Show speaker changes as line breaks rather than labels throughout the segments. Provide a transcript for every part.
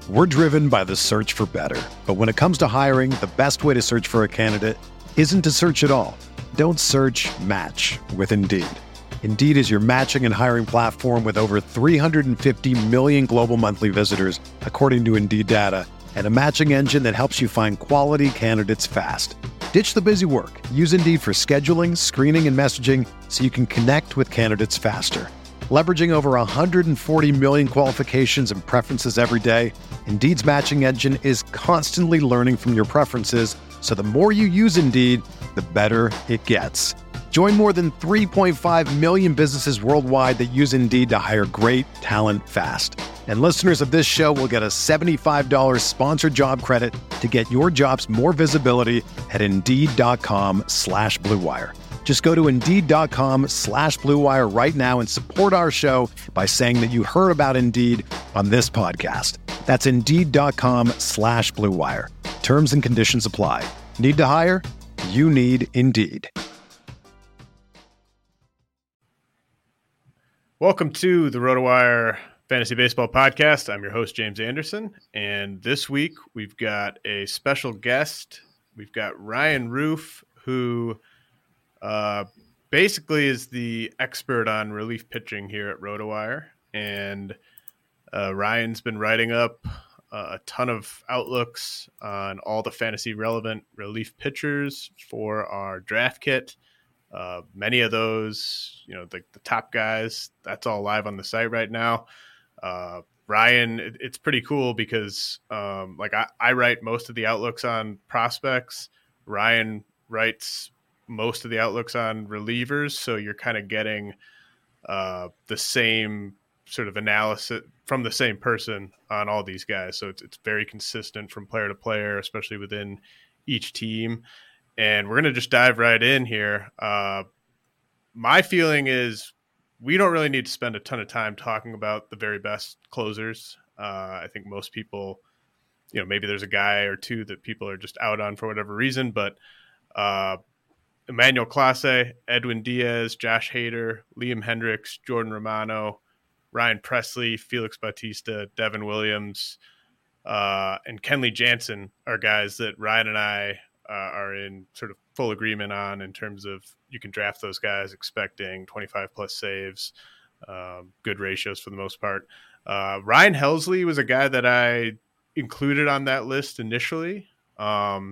We're driven by the search for better. But when it comes to hiring, the best way to search for a candidate isn't to search at all. Don't search, match with Indeed. Indeed is your matching and hiring platform with over 350 million global monthly visitors, according to Indeed data, and a matching engine that helps you find quality candidates fast. Ditch the busy work. Use Indeed for scheduling, screening, and messaging so you can connect with candidates faster. Leveraging over 140 million qualifications and preferences every day, Indeed's matching engine is constantly learning from your preferences, so the more you use Indeed, the better it gets. Join more than 3.5 million businesses worldwide that use Indeed to hire great talent fast. And listeners of this show will get a $75 sponsored job credit to get your jobs more visibility at Indeed.com/Blue Wire. Just go to Indeed.com/Blue Wire right now and support our show by saying that you heard about Indeed on this podcast. That's Indeed.com/Blue Wire. Terms and conditions apply. Need to hire? You need Indeed.
Welcome to the RotoWire Fantasy Baseball Podcast. I'm your host, James Anderson, and this week we've got a special guest. We've got Ryan Roof, who basically is the expert on relief pitching here at RotoWire, and Ryan's been writing up a ton of outlooks on all the fantasy relevant relief pitchers for our draft kit. Many of those, the top guys, that's all live on the site right now. Ryan, it's pretty cool because I write most of the outlooks on prospects. Ryan writes most of the outlooks on relievers. So you're kind of getting the same sort of analysis from the same person on all these guys. So it's very consistent from player to player, especially within each team. And we're going to just dive right in here. My feeling is we don't really need to spend a ton of time talking about the very best closers. I think most people, maybe there's a guy or two that people are just out on for whatever reason, but Emmanuel Clase, Edwin Diaz, Josh Hader, Liam Hendricks, Jordan Romano, Ryan Presley, Felix Bautista, Devin Williams, and Kenley Jansen are guys that Ryan and I are in sort of full agreement on in terms of you can draft those guys expecting 25 plus saves, good ratios for the most part. Ryan Helsley was a guy that I included on that list initially. But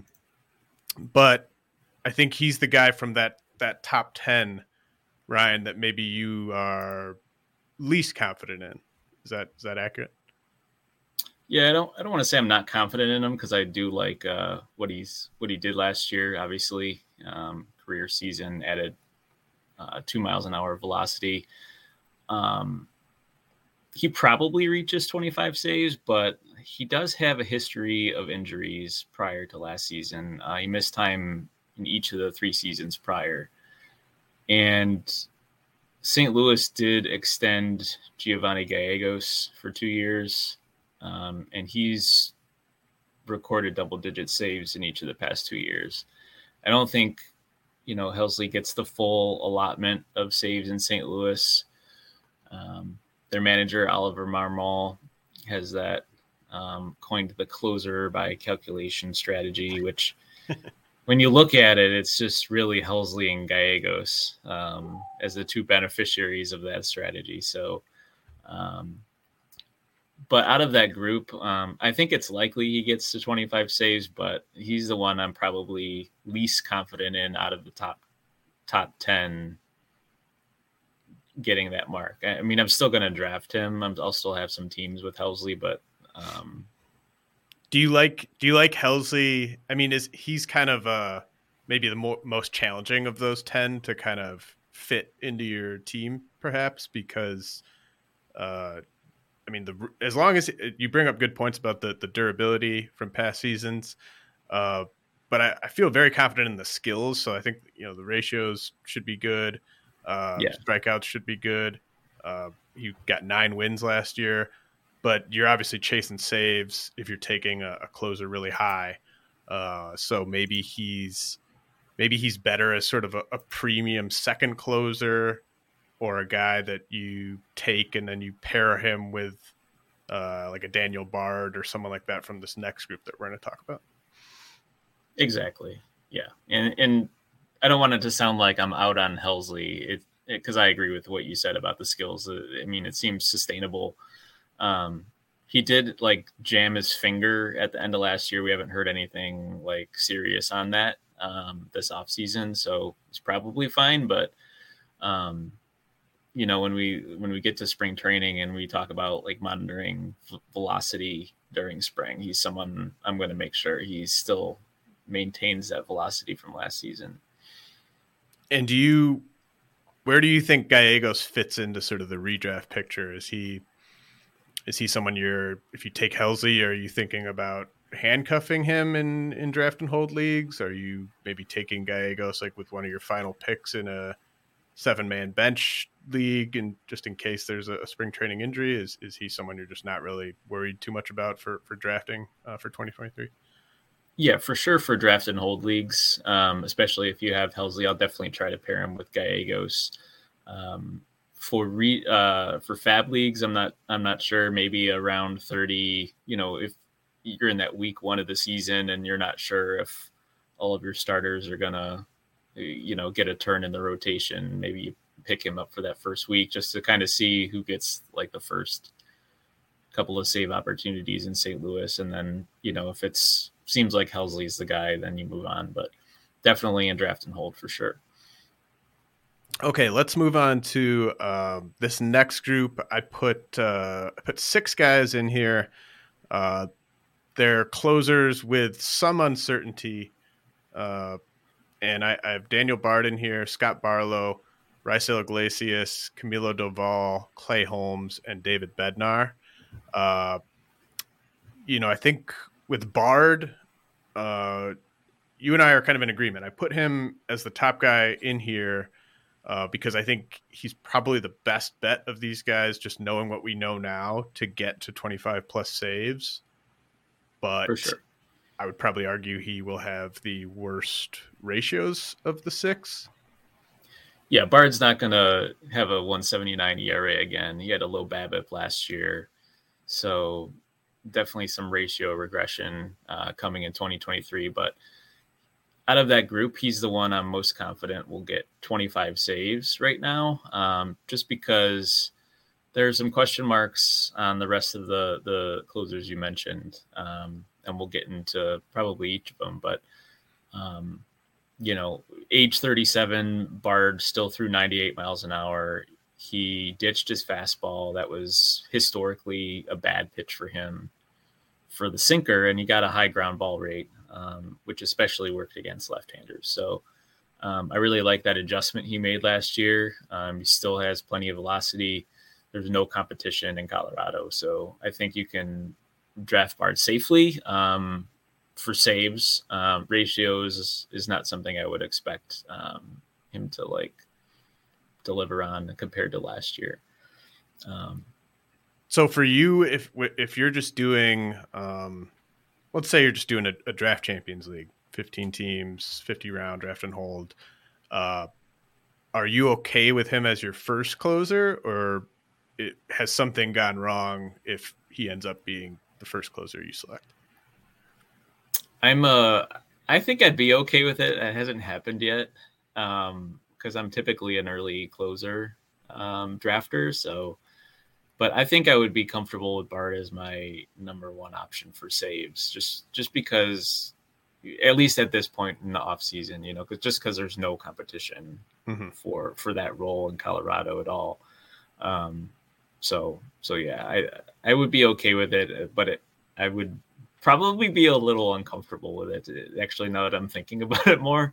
I think he's the guy from that top 10, Ryan, that maybe you are least confident in. Is that accurate?
Yeah, I don't want to say I'm not confident in him because I do like what he did last year. Obviously, career season, added 2 miles an hour velocity. He probably reaches 25 saves, but he does have a history of injuries prior to last season. He missed time in each of the 3 seasons prior, and St. Louis did extend Giovanni Gallegos for 2 years. And he's recorded double-digit saves in each of the past 2 years. I don't think, Helsley gets the full allotment of saves in St. Louis. Their manager, Oliver Marmol, has that coined the closer by calculation strategy, which when you look at it, it's just really Helsley and Gallegos as the 2 beneficiaries of that strategy. So, but out of that group, I think it's likely he gets to 25 saves, but he's the one I'm probably least confident in out of the top 10 getting that mark. I mean, I'm still going to draft him. I'll still have some teams with Helsley, but
do you like Helsley? I mean, he's kind of maybe the most challenging of those 10 to kind of fit into your team, perhaps, because as long as you bring up good points about the durability from past seasons, but I feel very confident in the skills. So I think, the ratios should be good. Strikeouts should be good. He got 9 wins last year, but you're obviously chasing saves if you're taking a closer really high. So maybe he's better as sort of a premium second closer, or a guy that you take and then you pair him with like a Daniel Bard or someone like that from this next group that we're going to talk about.
Exactly. Yeah. And I don't want it to sound like I'm out on Helsley because I agree with what you said about the skills. I mean, it seems sustainable. He did like jam his finger at the end of last year. We haven't heard anything like serious on that this off season, so it's probably fine. But when we get to spring training and we talk about like monitoring velocity during spring, he's someone I'm going to make sure he still maintains that velocity from last season.
And where do you think Gallegos fits into sort of the redraft picture? Is he someone if you take Helsley, are you thinking about handcuffing him in draft and hold leagues? Are you maybe taking Gallegos like with one of your final picks in a 7-man bench league, and just in case there's a spring training injury? Is he someone you're just not really worried too much about for drafting for 2023?
Yeah, for sure for draft and hold leagues, especially if you have Helsley, I'll definitely try to pair him with Gallegos. For fab leagues, I'm not sure. Maybe around 30. If you're in that week 1 of the season and you're not sure if all of your starters are gonna, get a turn in the rotation, maybe you pick him up for that first week just to kind of see who gets like the first couple of save opportunities in St. Louis, and then if it's seems like Helsley's the guy, then you move on. But definitely in draft and hold for sure.
Okay, let's move on to this next group. I put 6 guys in here. They're closers with some uncertainty. And I have Daniel Bard in here, Scott Barlow, Raisel Iglesias, Camilo Doval, Clay Holmes, and David Bednar. I think with Bard, you and I are kind of in agreement. I put him as the top guy in here because I think he's probably the best bet of these guys, just knowing what we know now to get to 25 plus saves. But
for sure,
I would probably argue he will have the worst ratios of the 6.
Yeah, Bard's not going to have a 1.79 ERA again. He had a low BABIP last year. So definitely some ratio regression coming in 2023. But out of that group, he's the one I'm most confident will get 25 saves right now, just because there's some question marks on the rest of the closers you mentioned. And we'll get into probably each of them. But, age 37, Bard still threw 98 miles an hour. He ditched his fastball. That was historically a bad pitch for him for the sinker, and he got a high ground ball rate, which especially worked against left-handers. So I really like that adjustment he made last year. He still has plenty of velocity. There's no competition in Colorado. So I think you can draft Bard safely. For saves, ratios is not something I would expect him to like deliver on compared to last year.
So for you, if you're just doing, let's say you're just doing a draft champions league, 15 teams, 50 round draft and hold, are you okay with him as your first closer, or has something gone wrong if he ends up being the first closer you select?
I think I'd be okay with it. It hasn't happened yet. Because I'm typically an early closer drafter. So, but I think I would be comfortable with Bard as my number 1 option for saves, just because, at least at this point in the off season, because there's no competition for that role in Colorado at all. So yeah, I would be okay with it, but I would probably be a little uncomfortable with it, actually, now that I'm thinking about it more.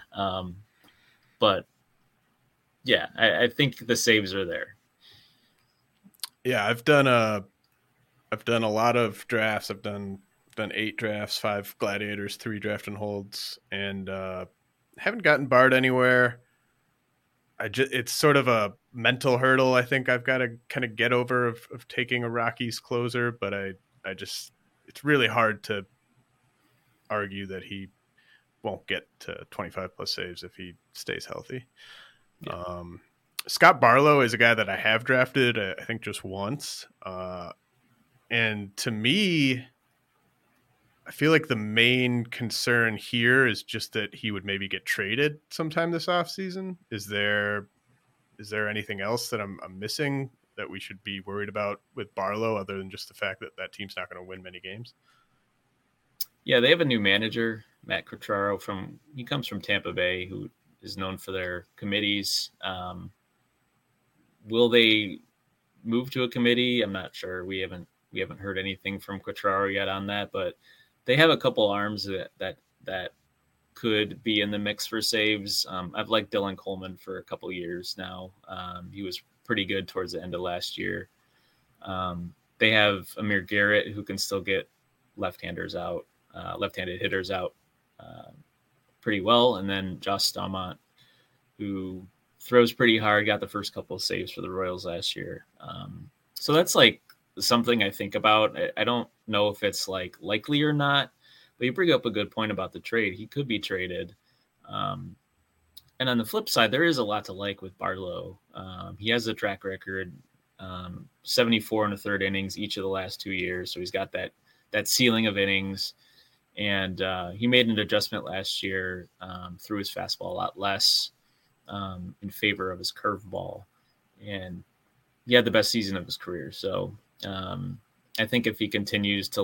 But yeah, I think the saves are there.
Yeah, I've done a lot of drafts. I've done 8 drafts, 5 gladiators, 3 draft and holds, and haven't gotten Bard anywhere. It's sort of a mental hurdle I think I've got to kind of get over of taking a Rockies closer, but it's really hard to argue that he won't get to 25 plus saves if he stays healthy. Yeah. Scott Barlow is a guy that I have drafted, I think just once. And to me, I feel like the main concern here is just that he would maybe get traded sometime this offseason. Is there anything else that I'm missing that we should be worried about with Barlow other than just the fact that that team's not going to win many games?
Yeah, they have a new manager, Matt Quatraro. He comes from Tampa Bay, who is known for their committees. Will they move to a committee? I'm not sure. We haven't heard anything from Quatraro yet on that, but they have a couple arms that could be in the mix for saves. I've liked Dylan Coleman for a couple years now. He was pretty good towards the end of last year. They have Amir Garrett, who can still get left-handed hitters out pretty well. And then Josh Staumont, who throws pretty hard, got the first couple of saves for the Royals last year. So that's like something I think about. I don't know if it's like likely or not, but you bring up a good point about the trade. He could be traded. And on the flip side, there is a lot to like with Barlow. He has a track record, 74 and a third innings each of the last 2 years. So he's got that ceiling of innings. And he made an adjustment last year, threw his fastball a lot less in favor of his curveball. And he had the best season of his career. So I think if he continues to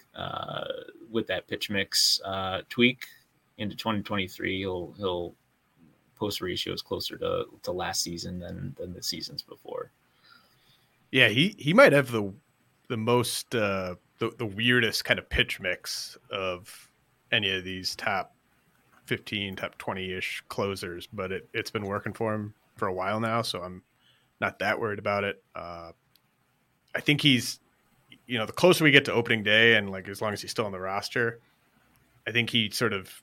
with that pitch mix tweak into 2023, he'll post ratios closer to last season than the seasons before.
Yeah, he might have the most the weirdest kind of pitch mix of any of these top 15, top 20-ish closers, but it's been working for him for a while now, so I'm not that worried about it. I think he's, the closer we get to opening day and like as long as he's still on the roster, I think he sort of,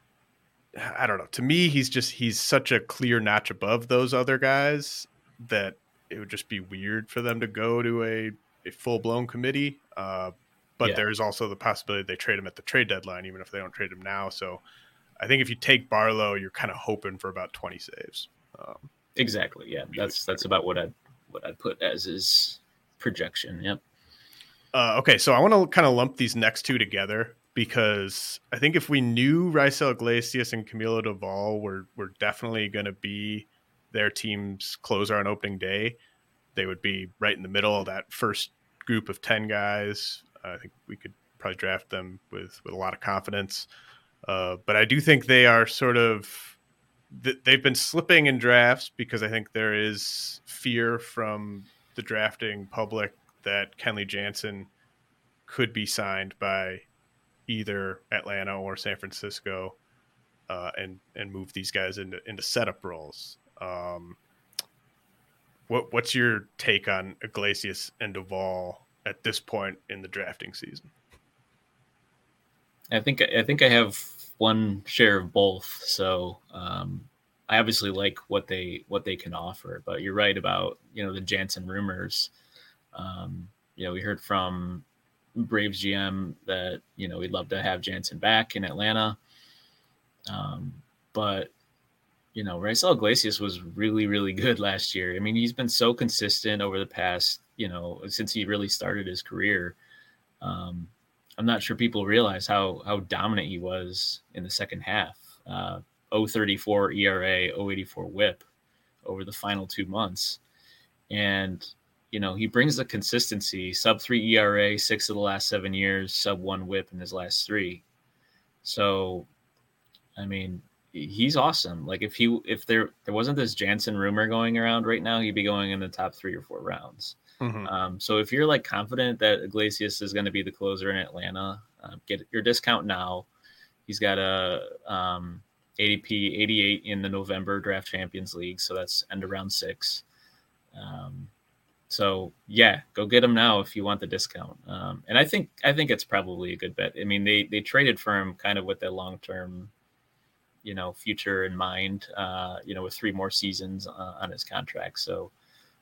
I don't know. To me, he's such a clear notch above those other guys that it would just be weird for them to go to a full-blown committee. But there's also the possibility they trade him at the trade deadline, even if they don't trade him now. So I think if you take Barlow, you're kind of hoping for about 20 saves.
Exactly. Yeah. That's about what I'd put as his projection. Yep.
Okay. So I want to kind of lump these next two together because I think if we knew Raisel Iglesias and Camilo Doval were definitely going to be their team's closer on opening day, they would be right in the middle of that first group of 10 guys. I think we could probably draft them with a lot of confidence. But I do think they are sort of they've been slipping in drafts because I think there is fear from the drafting public that Kenley Jansen could be signed by either Atlanta or San Francisco and move these guys into setup roles. What's your take on Iglesias and Doval at this point in the drafting season?
I think I have one share of both. So I obviously like what they can offer, but you're right about, the Jansen rumors. We heard from Braves GM that, we'd love to have Jansen back in Atlanta. But Raisel Iglesias was really, really good last year. I mean, he's been so consistent over the past, since he really started his career. I'm not sure people realize how dominant he was in the second half. 0.34 ERA, 0.84 WHIP over the final 2 months. And, he brings the consistency, sub-3 ERA, 6 of the last 7 years, sub-1 WHIP in his last 3. So, I mean, he's awesome. Like if there wasn't this Jansen rumor going around right now, he'd be going in the top 3 or 4 rounds. Mm-hmm. So if you're confident that Iglesias is going to be the closer in Atlanta, get your discount now. He's got a ADP 88 in the November Draft Champions League, so that's end of round 6. So yeah, go get him now if you want the discount. And I think it's probably a good bet. I mean, they traded for him kind of with that long-term, future in mind. With 3 more seasons on his contract. So.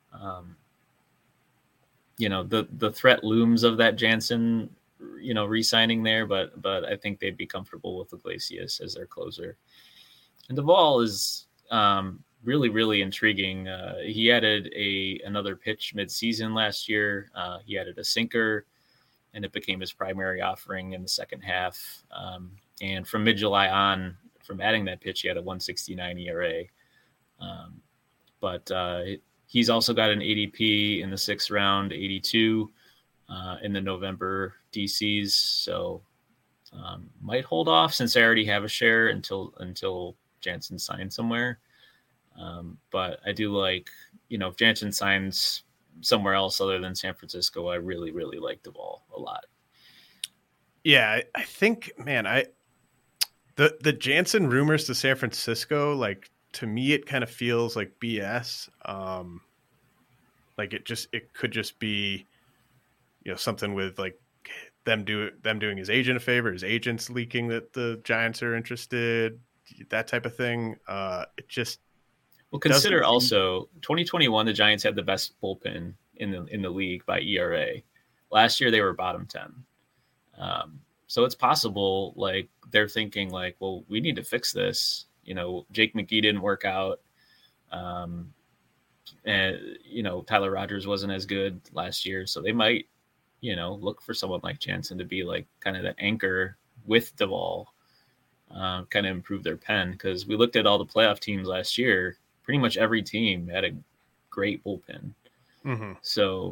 The threat looms of that Jansen, re-signing there, but I think they'd be comfortable with Iglesias as their closer. And Doval is really, really intriguing. He added another pitch mid-season last year. He added a sinker. and it became his primary offering in the second half. And from mid-July on, from adding that pitch, he had a 1.69 ERA. But he's also got an ADP in the 6th round, 82 in the November DCs. So might hold off since I already have a share until Jansen signs somewhere. But I do like, if Jansen signs somewhere else other than San Francisco, I really, really like Duvall a lot.
Yeah, I think, man, the Jansen rumors to San Francisco, like, to me, it kind of feels like BS. Like it could just be, something with like them doing his agent a favor, his agents leaking that the Giants are interested, that type of thing.
Well, consider also 2021, the Giants had the best bullpen in the league by ERA. Last year they were bottom 10. So it's possible, like, they're thinking like, well, we need to fix this. Jake McGee didn't work out. And Tyler Rogers wasn't as good last year. So they might, look for someone like Jansen to be like kind of the anchor with Duvall, kind of improve their pen. Because we looked at all the playoff teams last year. Pretty much every team had a great bullpen.
Mm-hmm.
So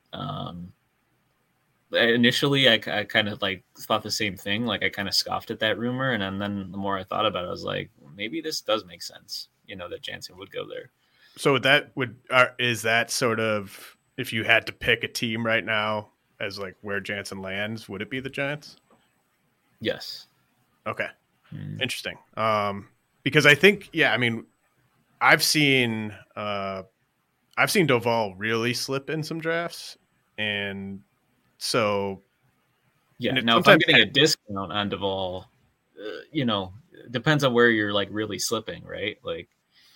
initially I kind of like thought the same thing. Like I kind of scoffed at that rumor. And then the more I thought about it, I was like, well, maybe this does make sense, that Jansen would go there.
So is that sort of, if you had to pick a team right now as like where Jansen lands, would it be the Giants?
Yes.
Okay. Interesting. Because I think, I've seen Duvall really slip in some drafts, and so
now if I'm getting a discount on Duvall, it depends on where you're like really slipping, right? Like,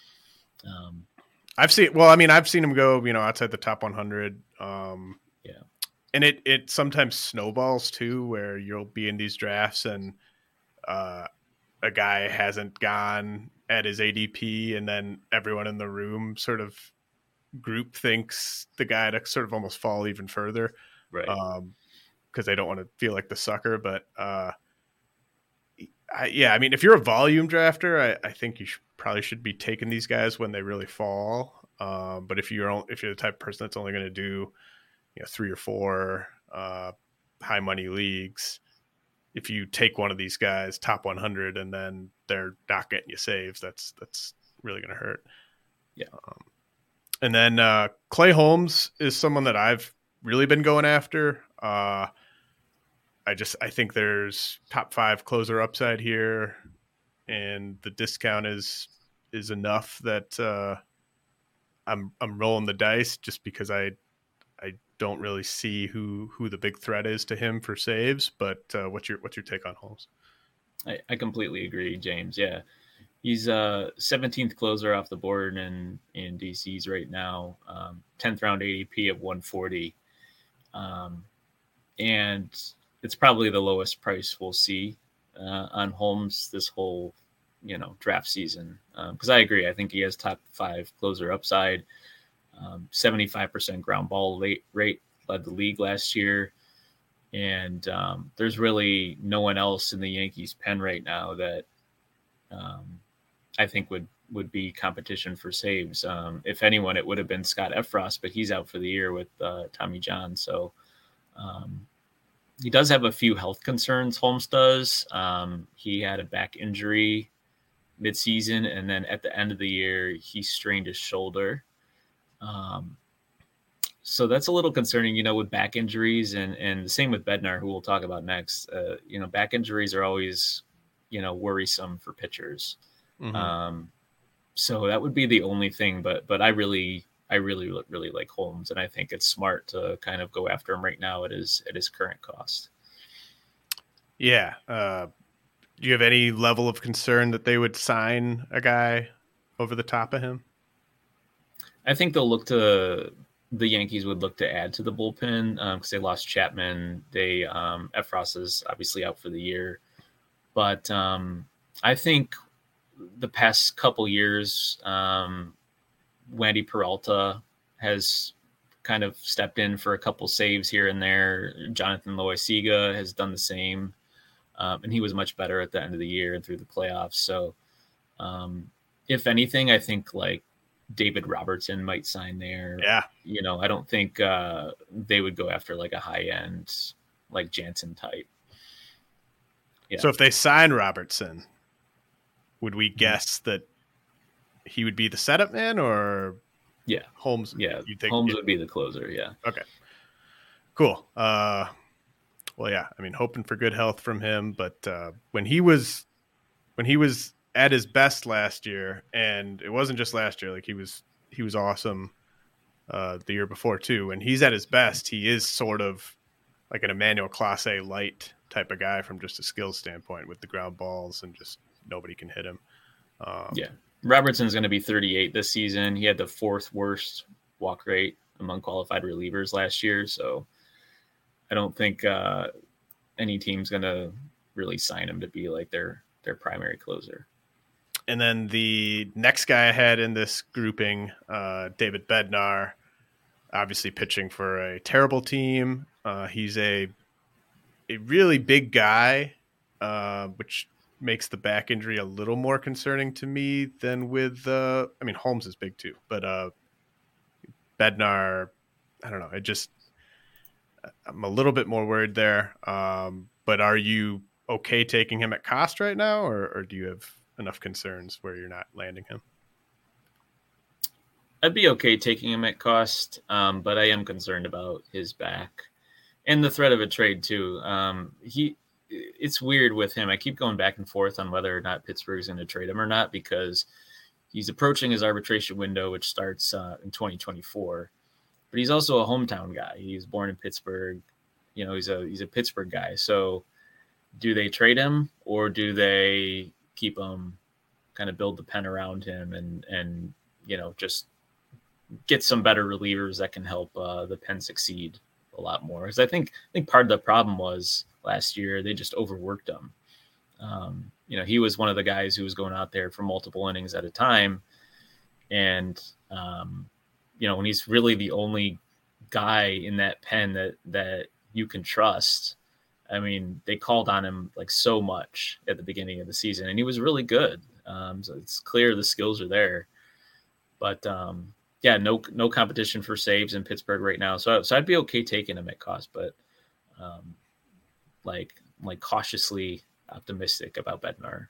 I've seen him go, outside the top 100. And it sometimes snowballs too, where you'll be in these drafts and a guy hasn't gone at his ADP, and then everyone in the room sort of group thinks the guy to sort of almost fall even further,
right?
Because they don't want to feel like the sucker. But if you're a volume drafter, I think you probably should be taking these guys when they really fall. But if you're the type of person that's only going to do 3 or 4 high money leagues, if you take one of these guys top 100 and then they're not getting you saves, that's really going to hurt.
Yeah.
And then Clay Holmes is someone that I've really been going after. I think there's top 5 closer upside here, and the discount is enough that I'm rolling the dice just because I don't really see who the big threat is to him for saves. But what's your take on Holmes?
I completely agree, James. Yeah, he's 17th closer off the board in DCs right now. 10th round ADP of 140, and it's probably the lowest price we'll see on Holmes this whole draft season. Because I agree, I think he has top 5 closer upside. 75% ground ball rate led the league last year. And there's really no one else in the Yankees pen right now that I think would be competition for saves. If anyone, it would have been Scott Effross, but he's out for the year with Tommy John. So he does have a few health concerns, Holmes does. He had a back injury midseason, and then at the end of the year, he strained his shoulder. So that's a little concerning, with back injuries, and the same with Bednar, who we'll talk about next. Back injuries are always, worrisome for pitchers.
Mm-hmm.
So that would be the only thing, but I really like Holmes, and I think it's smart to kind of go after him right now at his current cost.
Yeah. Do you have any level of concern that they would sign a guy over the top of him?
I think the Yankees would look to add to the bullpen because they lost Chapman. Effross is obviously out for the year, but I think the past couple years, Wandy Peralta has kind of stepped in for a couple saves here and there. Jonathan Loaisiga has done the same. And he was much better at the end of the year and through the playoffs. So if anything, I think like David Robertson might sign there.
Yeah.
I don't think they would go after like a high end, like Jansen type. Yeah.
So if they sign Robertson, would we guess that he would be the setup man, or Holmes?
Yeah.
You think
Holmes would be the closer. Yeah.
Okay, cool. Well, yeah, I mean, hoping for good health from him, but when he was at his best last year, and it wasn't just last year, like he was awesome the year before too. When he's at his best, he is sort of like an Emmanuel Clase light type of guy from just a skills standpoint with the ground balls, and just nobody can hit him.
Robertson's going to be 38 this season. He had the 4th worst walk rate among qualified relievers last year, so I don't think any team's going to really sign him to be like their primary closer.
And then the next guy I had in this grouping, David Bednar, obviously pitching for a terrible team. He's a really big guy, which makes the back injury a little more concerning to me than with Holmes is big too, but Bednar, I don't know. I'm a little bit more worried there. But are you okay taking him at cost right now, or do you have enough concerns where you're not landing him?
I'd be okay taking him at cost, but I am concerned about his back and the threat of a trade too. It's weird with him. I keep going back and forth on whether or not Pittsburgh's going to trade him or not, because he's approaching his arbitration window, which starts in 2024. But he's also a hometown guy. He was born in Pittsburgh. He's a Pittsburgh guy. So do they trade him, or do they keep him, kind of build the pen around him and just get some better relievers that can help the pen succeed a lot more? Because I think part of the problem was last year they just overworked him. He was one of the guys who was going out there for multiple innings at a time. And, when he's really the only guy in that pen that you can trust, I mean, they called on him like so much at the beginning of the season, and he was really good. So it's clear the skills are there, but no competition for saves in Pittsburgh right now. So I'd be okay taking him at cost, but like cautiously optimistic about Bednar.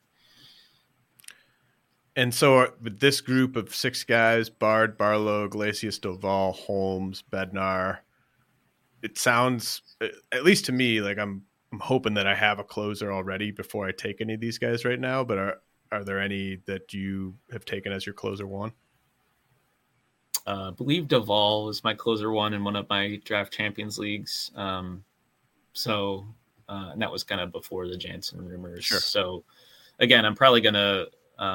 And so with this group of 6 guys, Bard, Barlow, Iglesias, Doval, Holmes, Bednar, it sounds, at least to me, like I'm hoping that I have a closer already before I take any of these guys right now. But are there any that you have taken as your closer one?
I believe Doval was my closer one in one of my draft champions leagues. And that was kind of before the Jansen rumors.
Sure.
So again, I'm probably going to,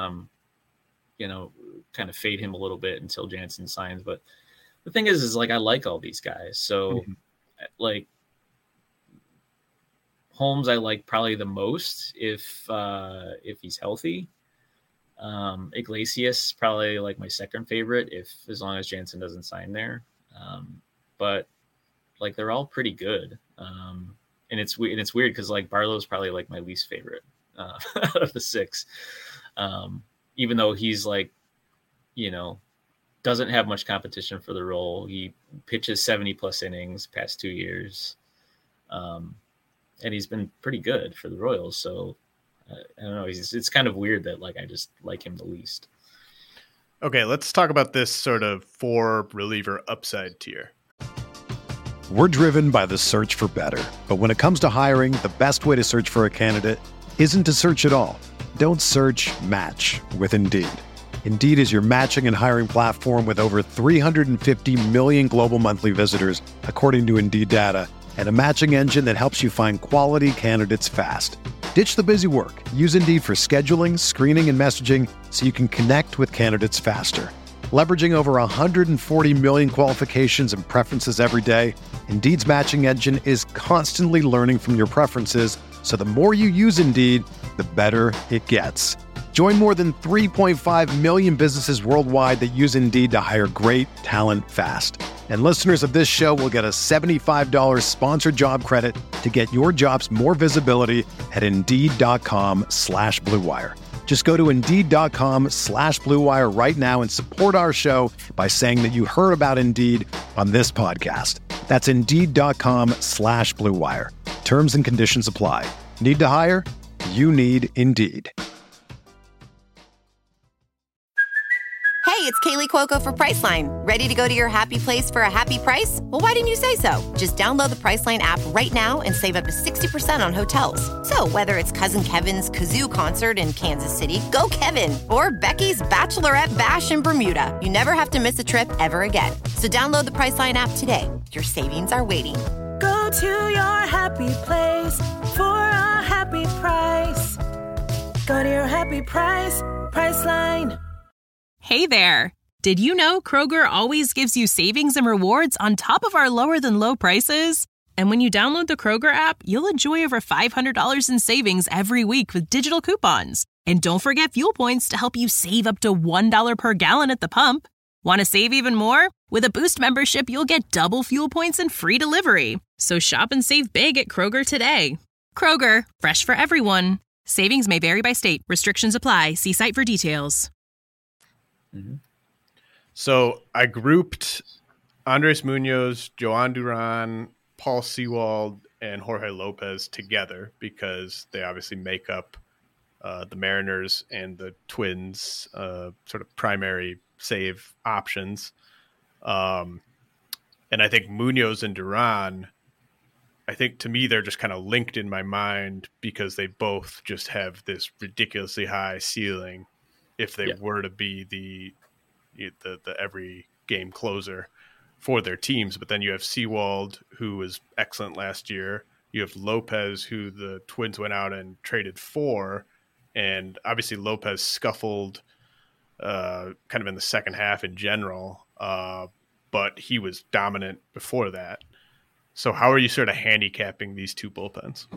kind of fade him a little bit until Jansen signs. But the thing is like, I like all these guys. So like Holmes, I like probably the most if he's healthy. Iglesias probably like my second favorite as long as Jansen doesn't sign there. But like, they're all pretty good. And it's weird because like Barlow's probably like my least favorite out of the 6. Even though he's like, doesn't have much competition for the role. He pitches 70 plus innings past 2 years. And he's been pretty good for the Royals. So I don't know. It's kind of weird that like, I just like him the least.
Okay. Let's talk about this sort of 4 reliever upside tier.
We're driven by the search for better. But when it comes to hiring, the best way to search for a candidate isn't to search at all. Don't search, match with Indeed. Indeed is your matching and hiring platform with over 350 million global monthly visitors, according to Indeed data, and a matching engine that helps you find quality candidates fast. Ditch the busy work. Use Indeed for scheduling, screening, and messaging so you can connect with candidates faster. Leveraging over 140 million qualifications and preferences every day, Indeed's matching engine is constantly learning from your preferences, so the more you use Indeed, the better it gets. Join more than 3.5 million businesses worldwide that use Indeed to hire great talent fast. And listeners of this show will get a $75 sponsored job credit to get your jobs more visibility at Indeed.com/Blue Wire. Just go to Indeed.com/Blue Wire right now and support our show by saying that you heard about Indeed on this podcast. That's Indeed.com/Blue Wire. Terms and conditions apply. Need to hire? You need Indeed.
Hey, it's Kaylee Cuoco for Priceline. Ready to go to your happy place for a happy price? Well, why didn't you say so? Just download the Priceline app right now and save up to 60% on hotels. So whether it's Cousin Kevin's Kazoo Concert in Kansas City, go Kevin, or Becky's Bachelorette Bash in Bermuda, you never have to miss a trip ever again. So download the Priceline app today. Your savings are waiting.
Go to your happy place for a happy price. Go to your happy price, Priceline.
Hey there! Did you know Kroger always gives you savings and rewards on top of our lower-than-low prices? And when you download the Kroger app, you'll enjoy over $500 in savings every week with digital coupons. And don't forget fuel points to help you save up to $1 per gallon at the pump. Want to save even more? With a Boost membership, you'll get double fuel points and free delivery. So shop and save big at Kroger today. Kroger, fresh for everyone. Savings may vary by state. Restrictions apply. See site for details.
Mm-hmm.
So I grouped Andres Munoz, Jhoan Duran, Paul Sewald, and Jorge Lopez together because they obviously make up the Mariners and the Twins sort of primary save options. And I think Munoz and Duran, I think to me, they're just kind of linked in my mind because they both just have this ridiculously high ceiling if they were to be the every game closer for their teams. But then you have Sewald, who was excellent last year. You have Lopez, who the Twins went out and traded for. And obviously Lopez scuffled kind of in the second half in general, but he was dominant before that. So how are you sort of handicapping these two bullpens?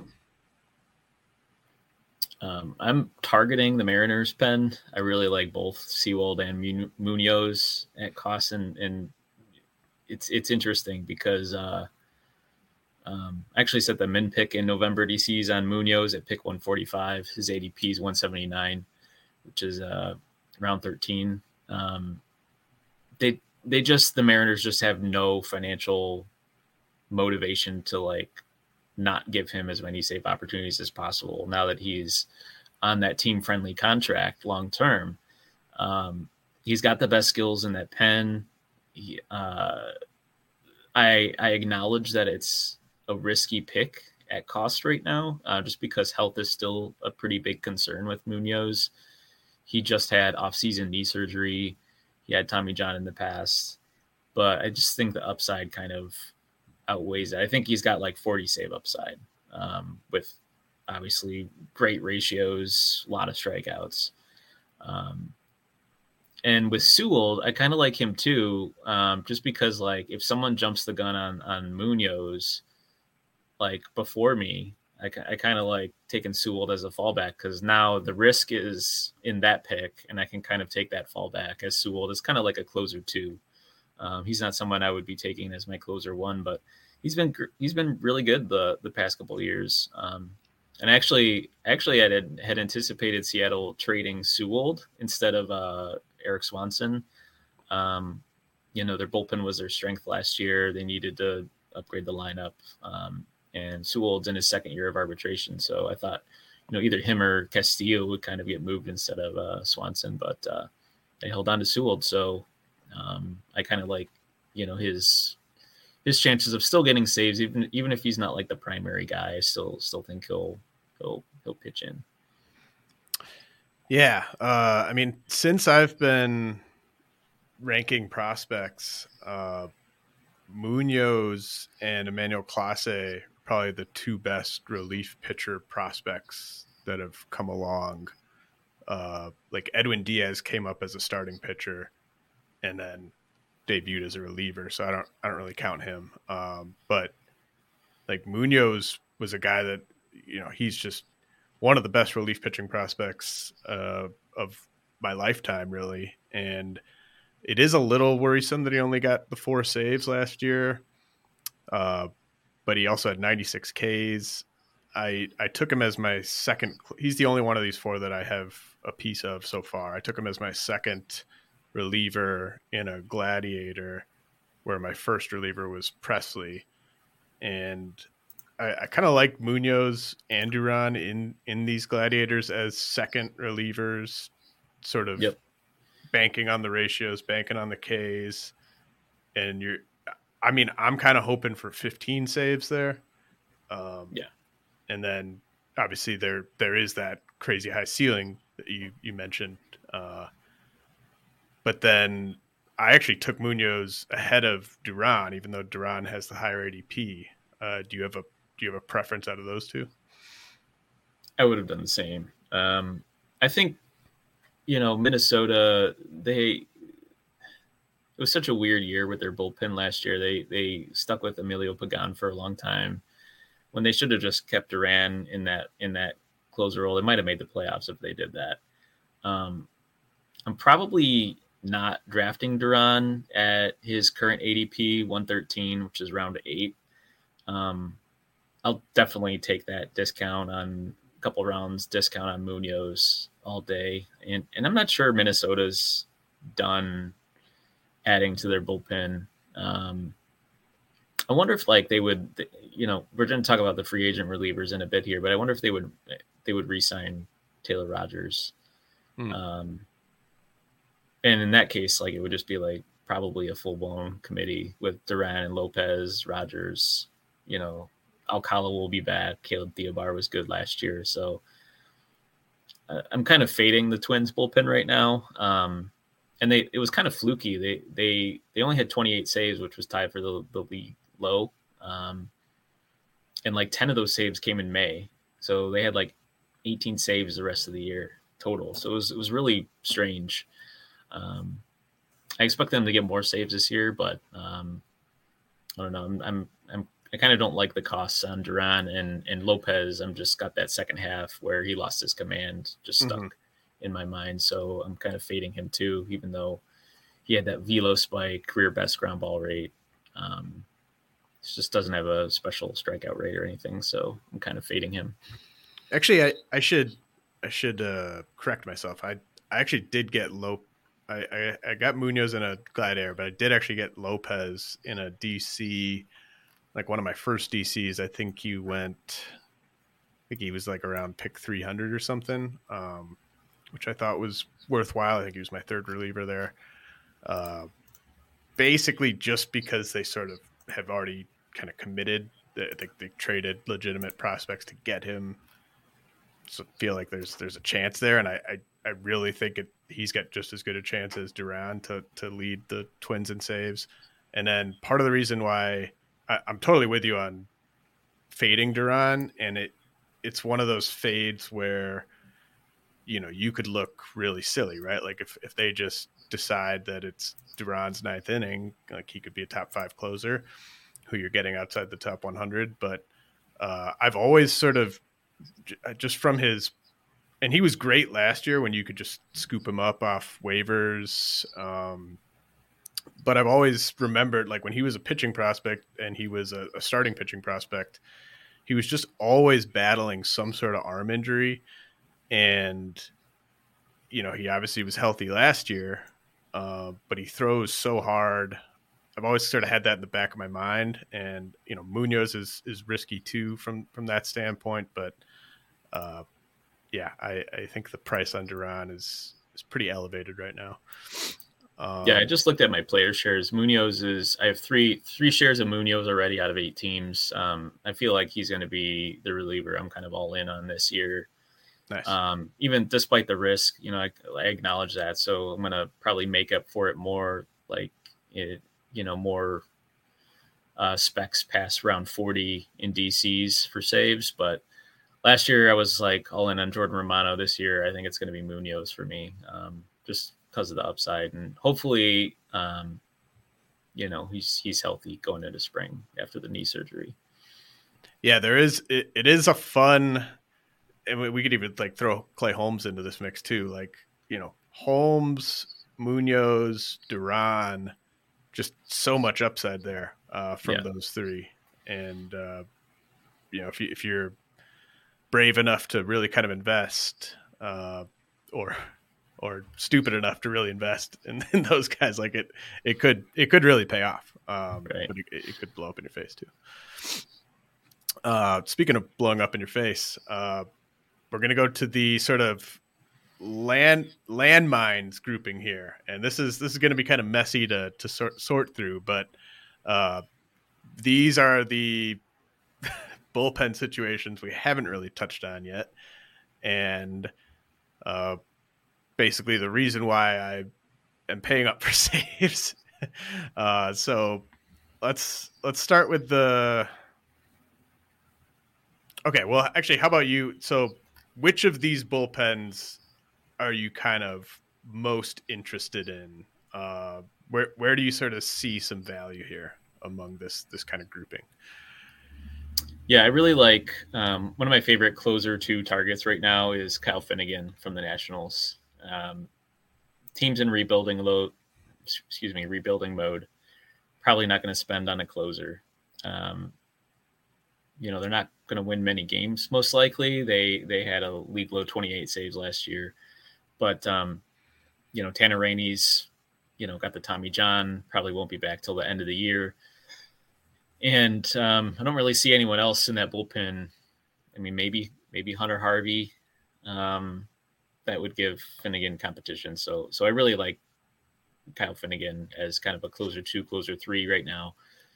I'm targeting the Mariners pen. I really like both Sewald and Munoz at cost, and it's interesting because I actually set the min pick in November DCs on Munoz at pick 145. His ADP is 179, which is round 13. The Mariners just have no financial motivation to like not give him as many save opportunities as possible now that he's on that team friendly contract long term. He's got the best skills in that pen. I acknowledge that it's a risky pick at cost right now, just because health is still a pretty big concern with Munoz. He just had off-season knee surgery. He had Tommy John in the past, but I just think the upside kind of outweighs it. I think he's got like 40 save upside, with obviously great ratios, a lot of strikeouts. And with Sewald, I kind of like him too, just because like if someone jumps the gun on Munoz, like before me, I kind of like taking Sewald as a fallback because now the risk is in that pick, and I can kind of take that fallback as Sewald is kind of like a closer too. He's not someone I would be taking as my closer one, but he's been really good the past couple of years. And actually I had anticipated Seattle trading Sewald instead of Eric Swanson. Their bullpen was their strength last year. They needed to upgrade the lineup. And Sewald's in his second year of arbitration. So I thought, either him or Castillo would kind of get moved instead of Swanson, but they held on to Sewald. So I kind of like, his chances of still getting saves, even if he's not like the primary guy. I still think he'll pitch in.
Yeah. Since I've been ranking prospects, Munoz and Emmanuel Clase probably the two best relief pitcher prospects that have come along. Like Edwin Diaz came up as a starting pitcher and then debuted as a reliever, so I don't really count him. But like Munoz was a guy that he's just one of the best relief pitching prospects of my lifetime, really. And It is a little worrisome that he only got the 4 saves last year, but he also had 96 Ks. I took him as my second. He's the only one of these 4 that I have a piece of so far. I took him as my second reliever in a Gladiator, where my first reliever was Presley. And I kind of like Munoz and Duran in these Gladiators as second relievers, sort of banking on the ratios, banking on the Ks. And I'm kind of hoping for 15 saves there. And then obviously there is that crazy high ceiling that you mentioned. But then I actually took Munoz ahead of Duran, even though Duran has the higher ADP. Do you have a preference out of those two?
I would have done the same. I think, Minnesota, it was such a weird year with their bullpen last year. They stuck with Emilio Pagan for a long time when they should have just kept Duran in that closer role. They might have made the playoffs if they did that. I'm probably not drafting Duran at his current ADP 113, which is round 8. I'll definitely take that discount on a couple rounds, discount on Munoz all day. And I'm not sure Minnesota's done adding to their bullpen. I wonder if they would, we're going to talk about the free agent relievers in a bit here, but I wonder if they would re-sign Taylor Rogers. And in that case, it would just be probably a full-blown committee with Duran and Lopez, Rogers. Alcala will be back. Caleb Theobar was good last year, so I'm kind of fading the Twins bullpen right now. And it was kind of fluky. They only had 28 saves, which was tied for the league low. And 10 of those saves came in May, so they had 18 saves the rest of the year total. So it was really strange. I expect them to get more saves this year, but I don't know. I kind of don't like the costs on Duran and Lopez. I'm just got that second half where he lost his command just stuck in my mind. So I'm kind of fading him too, even though he had that velo spike, career best ground ball rate. He just doesn't have a special strikeout rate or anything. So I'm kind of fading him.
Actually, I should correct myself. I actually did get I got Munoz in a Gladiator, but I did actually get Lopez in a DC, one of my first DCs. I think he was around pick 300 or something, which I thought was worthwhile. I think he was my third reliever there. Basically just because they sort of have already kind of committed. They traded legitimate prospects to get him. So I feel like there's a chance there. And I really think he's got just as good a chance as Duran to lead the Twins in saves. And then part of the reason why I'm totally with you on fading Duran, and it's one of those fades where, you could look really silly, right? If they just decide that it's Duran's ninth inning, he could be a top 5 closer who you're getting outside the top 100. But I've always sort of just from his, and he was great last year when you could just scoop him up off waivers. But I've always remembered when he was a pitching prospect and he was a starting pitching prospect, he was just always battling some sort of arm injury. And, he obviously was healthy last year, but he throws so hard. I've always sort of had that in the back of my mind. And, Munoz is risky too from that standpoint. But, I think the price on Duran is pretty elevated right now.
I just looked at my player shares. I have three shares of Munoz already out of 8 teams. I feel like he's going to be the reliever I'm kind of all in on this year.
Nice.
Even despite the risk, I acknowledge that. So I'm going to probably make up for it more, more specs past round 40 in DCs for saves. But last year I was all in on Jordan Romano. This year I think it's going to be Munoz for me, just because of the upside, and hopefully, he's healthy going into spring after the knee surgery.
Yeah, it is a fun, and we could even throw Clay Holmes into this mix too. Holmes, Munoz, Duran, just so much upside there from those three. And, if you're brave enough to really kind of invest or stupid enough to really invest in those guys, like it could really pay off. But it could blow up in your face too. Speaking of blowing up in your face, we're going to go to the sort of landmines grouping here, and this is going to be kind of messy to sort through, but these are the bullpen situations we haven't really touched on yet, and basically the reason why I am paying up for saves. So let's start with the. Okay, well, actually, how about you? So, which of these bullpens are you kind of most interested in? Where do you sort of see some value here among this kind of grouping?
Yeah, I really like one of my favorite closer 2 targets right now is Kyle Finnegan from the Nationals. Teams in rebuilding mode. Probably not going to spend on a closer. They're not going to win many games, most likely. They had a league low 28 saves last year. But, Tanner Rainey's, got the Tommy John, probably won't be back till the end of the year. And I don't really see anyone else in that bullpen. I mean, maybe Hunter Harvey. That would give Finnegan competition. So I really like Kyle Finnegan as kind of a closer 2, closer 3 right now.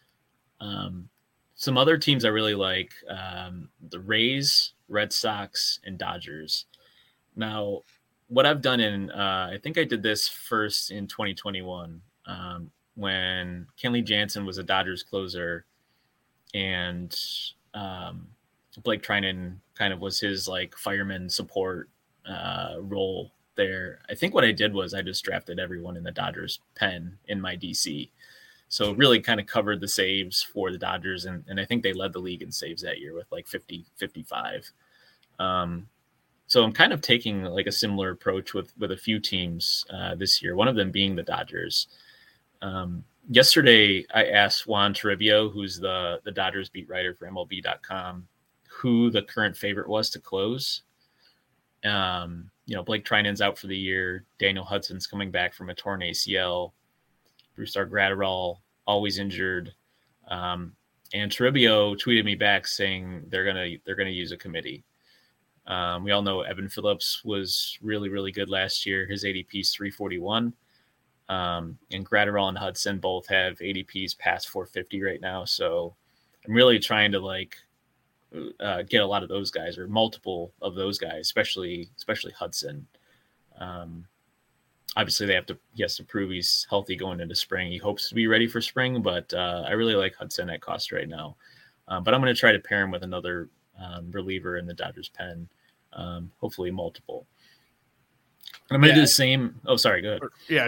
Some other teams I really like, the Rays, Red Sox, and Dodgers. Now, what I've done I think I did this first in 2021 when Kenley Jansen was a Dodgers closer, and Blake Trinan kind of was his like fireman support role there. I think what I did was I just drafted everyone in the Dodgers pen in my DC. So really kind of covered the saves for the Dodgers. And I think they led the league in saves that year with like 50, 55. So I'm kind of taking like a similar approach with a few teams this year, one of them being the Dodgers. Yesterday, I asked Juan Toribio, who's the Dodgers beat writer for MLB.com, who the current favorite was to close. Blake Trinan's out for the year. Daniel Hudson's coming back from a torn ACL. Brusdar Graterol, always injured. And Toribio tweeted me back saying they're gonna use a committee. We all know Evan Phillips was really, really good last year. His ADP is 341. And Graterol and Hudson both have ADPs past 450 right now. So I'm really trying to get a lot of those guys, or multiple of those guys, especially Hudson. Obviously he has to prove he's healthy going into spring. He hopes to be ready for spring, but I really like Hudson at cost right now. But I'm going to try to pair him with another reliever in the Dodgers pen, hopefully multiple. I'm going to do the same. Oh, sorry. Go ahead.
Yeah.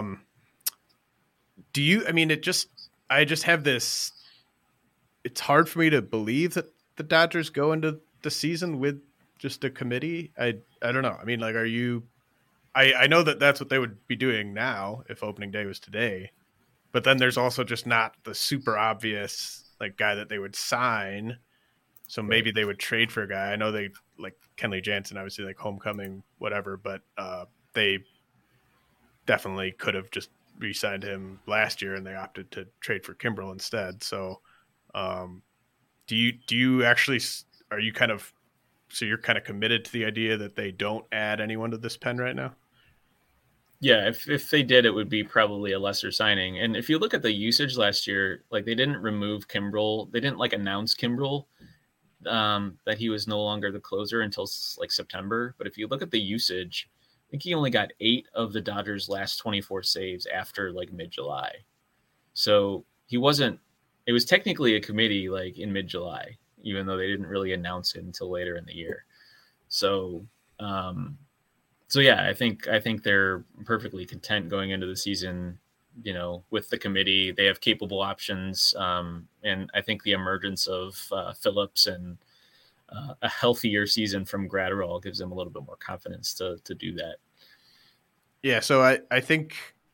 I just have this, it's hard for me to believe that the Dodgers go into the season with just a committee. I don't know. I mean, are you, I know that that's what they would be doing now if opening day was today, but then there's also just not the super obvious guy that they would sign. So maybe they would trade for a guy. I know they like Kenley Jansen, obviously homecoming, whatever, but they definitely could have just re-signed him last year and they opted to trade for Kimbrel instead. So do you actually, are you kind of, so you're kind of committed to the idea that they don't add anyone to this pen right now?
Yeah, if they did, it would be probably a lesser signing. And if you look at the usage last year, they didn't remove Kimbrel. They didn't announce Kimbrel that he was no longer the closer until September. But if you look at the usage, I think he only got 8 of the Dodgers' last 24 saves after mid-July. So he wasn't, it was technically a committee in mid-July, even though they didn't really announce it until later in the year. So, yeah, I think they're perfectly content going into the season, with the committee. They have capable options. And I think the emergence of Phillips and a healthier season from Graterol gives them a little bit more confidence to do that.
Yeah, so I think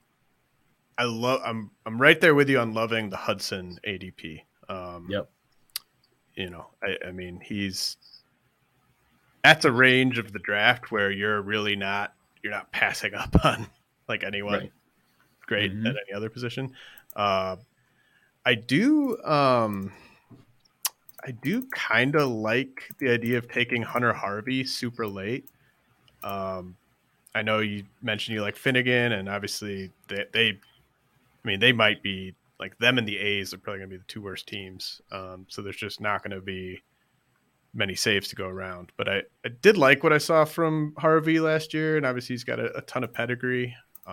I'm right there with you on loving the Hudson ADP.
Yep.
I mean, he's at the range of the draft where you're not passing up on like anyone great at any other position. I do kind of like the idea of taking Hunter Harvey super late. I know you mentioned you like Finnegan, and obviously they might be like them and the A's are probably going to be the two worst teams. So there's just not going to be many saves to go around. But I did like what I saw from Harvey last year, and obviously he's got a ton of pedigree.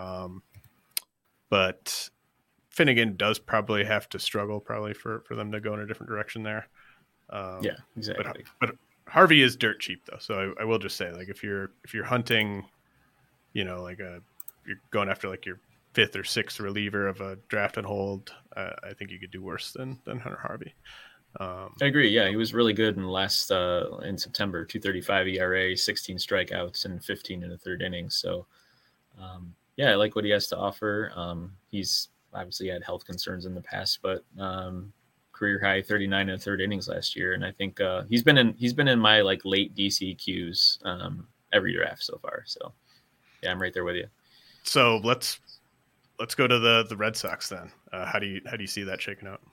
But Finnegan does probably have to struggle for them to go in a different direction there.
Yeah, exactly.
But Harvey is dirt cheap though, so I will just say, like, if you're hunting, you're going after like your fifth or sixth reliever of a draft and hold, I think you could do worse than Hunter Harvey.
I agree. Yeah, he was really good in in September. 2.35 ERA, 16 strikeouts, and 15 in the third inning. So, yeah, I like what he has to offer. He's obviously had health concerns in the past, but career high 39 in the third innings last year, and I think he's been in my like late DC queues every draft so far. So, yeah, I'm right there with you.
So let's go to the Red Sox then. How do you see that shaking out?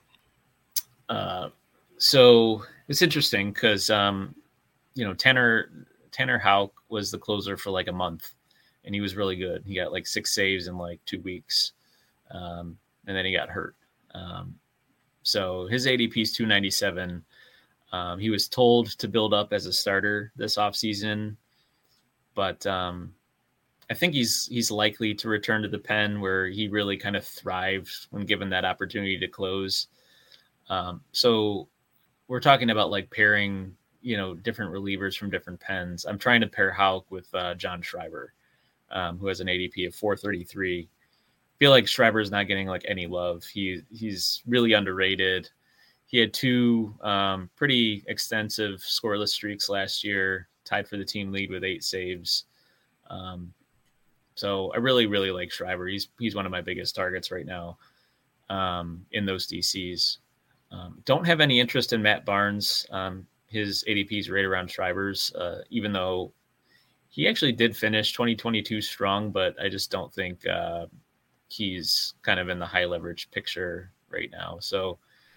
So it's interesting because Tanner Houck was the closer for like a month, and he was really good. He got like 6 saves in like 2 weeks, and then he got hurt. So his ADP is 297. He was told to build up as a starter this offseason, but I think he's likely to return to the pen where he really kind of thrived when given that opportunity to close. So we're talking about like pairing, different relievers from different pens. I'm trying to pair Houck with John Schreiber, who has an ADP of 433. I feel like Schreiber is not getting like any love. He's really underrated. He had 2 pretty extensive scoreless streaks last year, tied for the team lead with 8 saves. So I really, really like Schreiber. He's one of my biggest targets right now in those DCs. Don't have any interest in Matt Barnes. His ADP is right around Schreiber's, even though he actually did finish 2022 strong, but I just don't think he's kind of in the high leverage picture right now. So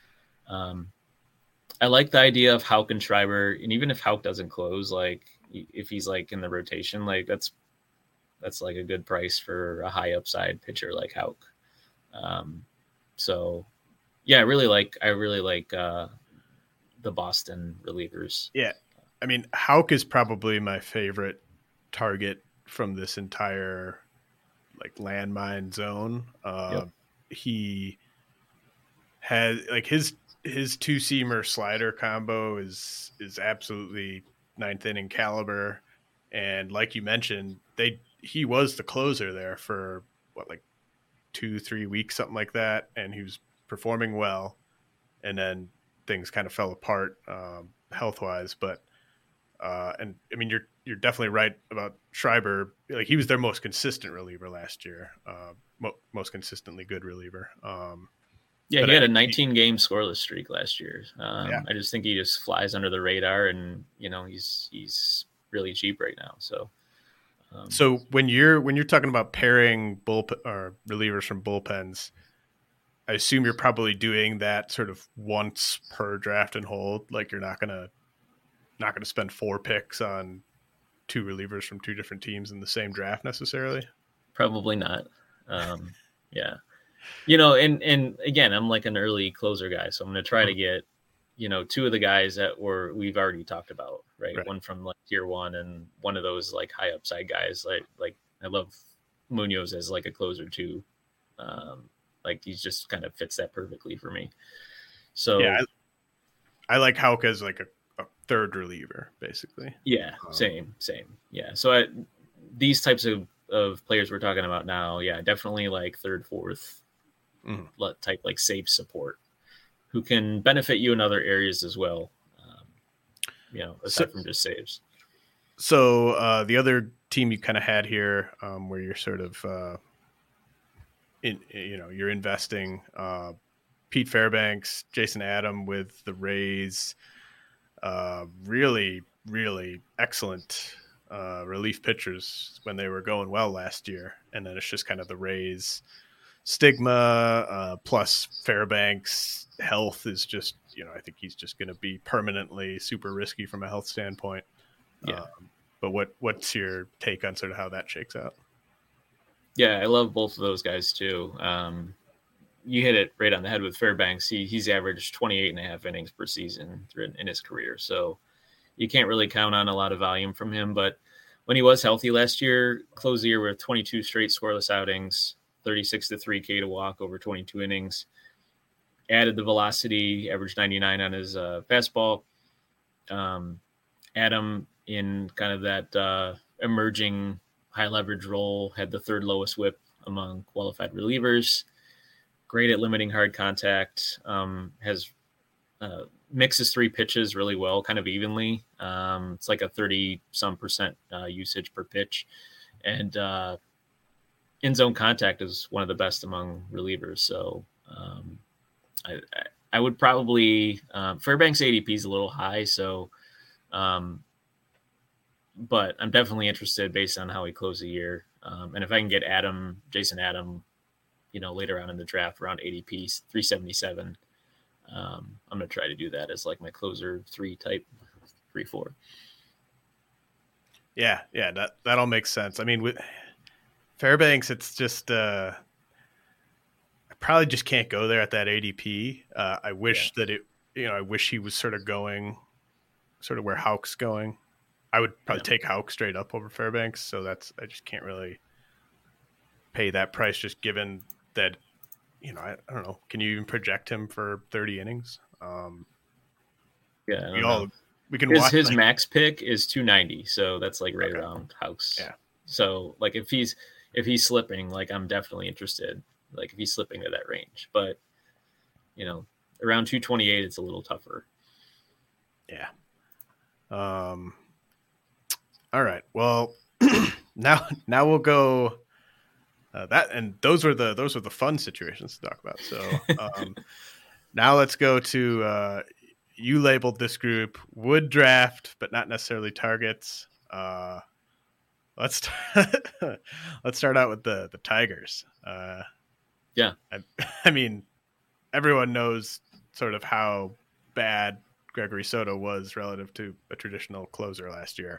I like the idea of Houck and Schreiber, and even if Houck doesn't close, like if he's like in the rotation, like that's like a good price for a high upside pitcher like Houck. So yeah, I really like the Boston relievers.
Yeah. I mean, Houck is probably my favorite target from this entire like landmine zone. He has like his 2-seamer slider combo is absolutely 9th inning caliber. And like you mentioned, he was the closer there for like 2-3 weeks, something like that. And he was performing well, and then things kind of fell apart health wise. But and I mean, you're definitely right about Schreiber. Like he was their most consistent reliever last year, most consistently good reliever.
Yeah, he had a 19-game scoreless streak last year. I just think he just flies under the radar, and he's really cheap right now. So,
so when you're talking about pairing or relievers from bullpens, I assume you're probably doing that sort of once per draft and hold. Like you're not gonna spend 4 picks on 2 relievers from 2 different teams in the same draft necessarily.
Probably not. Yeah. And again, I'm like an early closer guy, so I'm going to try to get, 2 of the guys that we've already talked about, right? One from like tier 1 and one of those like high upside guys. Like I love Munoz as like a closer too. Like he just kind of fits that perfectly for me. So
yeah, I like Houck as like a third reliever, basically.
Yeah, same. Yeah. So these types of players we're talking about now, yeah, definitely like third, fourth type, like safe support, who can benefit you in other areas as well. Aside from just saves.
So the other team you kind of had here, where you're sort of you're investing, Pete Fairbanks, Jason Adam with the Rays, really, really excellent relief pitchers when they were going well last year. And then it's just kind of the Rays stigma, plus Fairbanks' health is just, I think he's just going to be permanently super risky from a health standpoint.
Yeah.
But what's your take on sort of how that shakes out?
Yeah, I love both of those guys too. You hit it right on the head with Fairbanks. He's averaged 28 and a half innings per season in his career. So you can't really count on a lot of volume from him. But when he was healthy last year, closed the year with 22 straight scoreless outings, 36-3 K to walk over 22 innings, added the velocity, averaged 99 on his fastball. Adam, in kind of that emerging high leverage role, had the third lowest whip among qualified relievers. Great at limiting hard contact. Has mixes three pitches really well, kind of evenly. It's like a 30-some% usage per pitch, and in zone contact is one of the best among relievers. So I would probably Fairbanks ADP is a little high, so. But I'm definitely interested based on how he closed the year. And if I can get Jason Adam, later on in the draft around ADP 377, I'm going to try to do that as like my closer 3-4.
Yeah. That all makes sense. I mean, with Fairbanks, it's just, I probably just can't go there at that ADP. I wish that I wish he was sort of going sort of where Houck's going. I would probably take Houck straight up over Fairbanks. So I just can't really pay that price just given that, I don't know. Can you even project him for 30 innings?
We can watch his max pick is 290. So that's like right around Houck's. Yeah. So like if he's slipping, like I'm definitely interested. Like if he's slipping to that range, but around 228, it's a little tougher.
Yeah. All right. Well, now we'll go and those were the fun situations to talk about. So now let's go to you labeled this group would draft, but not necessarily targets. Let's start out with the Tigers.
Yeah.
I mean, everyone knows sort of how bad Gregory Soto was relative to a traditional closer last year.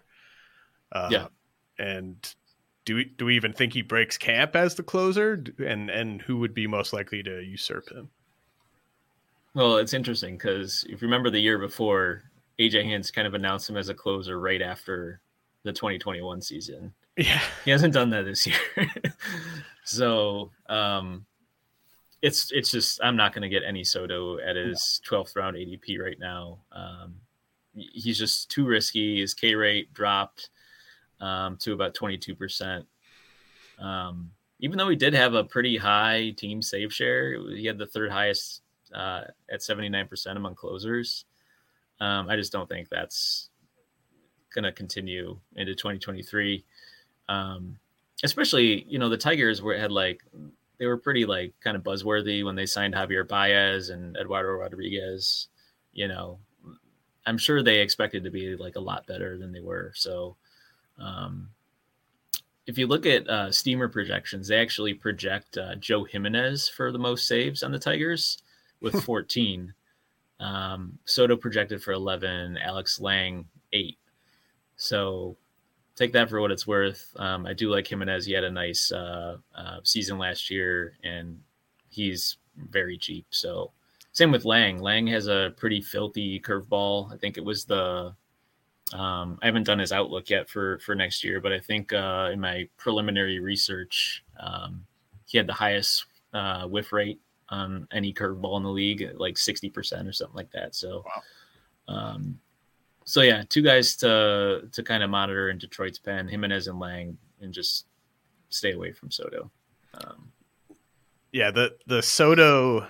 And do we even think he breaks camp as the closer? And who would be most likely to usurp him?
Well, it's interesting because if you remember the year before, AJ Hinch kind of announced him as a closer right after the 2021 season.
Yeah.
He hasn't done that this year. So it's just I'm not going to get any Soto at his 12th round ADP right now. He's just too risky. His K rate dropped to about 22%. Even though he did have a pretty high team save share, he had the third highest at 79% among closers. I just don't think that's going to continue into 2023. Especially, the Tigers they were pretty kind of buzzworthy when they signed Javier Baez and Eduardo Rodriguez. I'm sure they expected to be a lot better than they were. So if you look at Steamer projections, they actually project Joe Jimenez for the most saves on the Tigers with 14. Soto projected for 11, Alex Lang 8. So take that for what it's worth. I do like Jimenez. He had a nice season last year, and he's very cheap. So same with Lang. Lang has a pretty filthy curveball. I think it was I haven't done his outlook yet for next year, but I think in my preliminary research, he had the highest whiff rate on any curveball in the league, at 60% or something like that. So, wow. So yeah, two guys to kind of monitor in Detroit's pen, Jimenez and Lang, and just stay away from Soto.
The Soto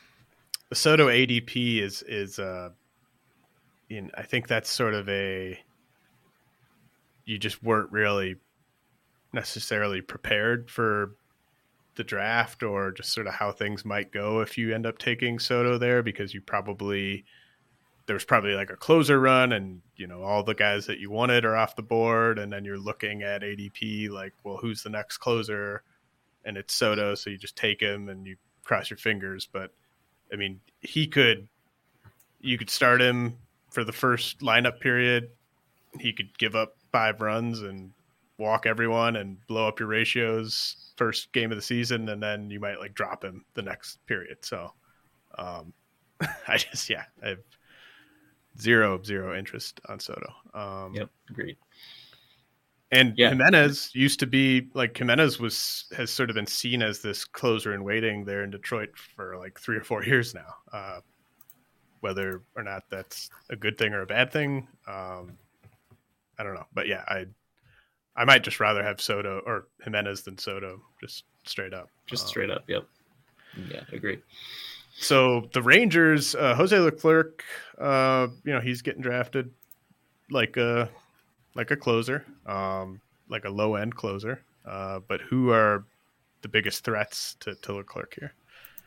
ADP is I think that's sort of you just weren't really necessarily prepared for the draft or just sort of how things might go if you end up taking Soto there, because there was probably like a closer run and, all the guys that you wanted are off the board. And then you're looking at ADP, like, well, who's the next closer? And it's Soto. So you just take him and you cross your fingers. But I mean, you could start him for the first lineup period. He could give up 5 runs and walk everyone and blow up your ratios first game of the season. And then you might like drop him the next period. So I have zero interest on Soto.
Yep. Agreed.
And Jimenez used to be like, Jimenez has sort of been seen as this closer in waiting there in Detroit for like 3 or 4 years now. Whether or not that's a good thing or a bad thing, I don't know. But yeah, I might just rather have Soto or Jimenez than Soto, just straight up.
Straight up. Yep. Yeah, agreed.
So the Rangers, Jose Leclerc, he's getting drafted like a closer, like a low end closer. But who are the biggest threats to Leclerc here?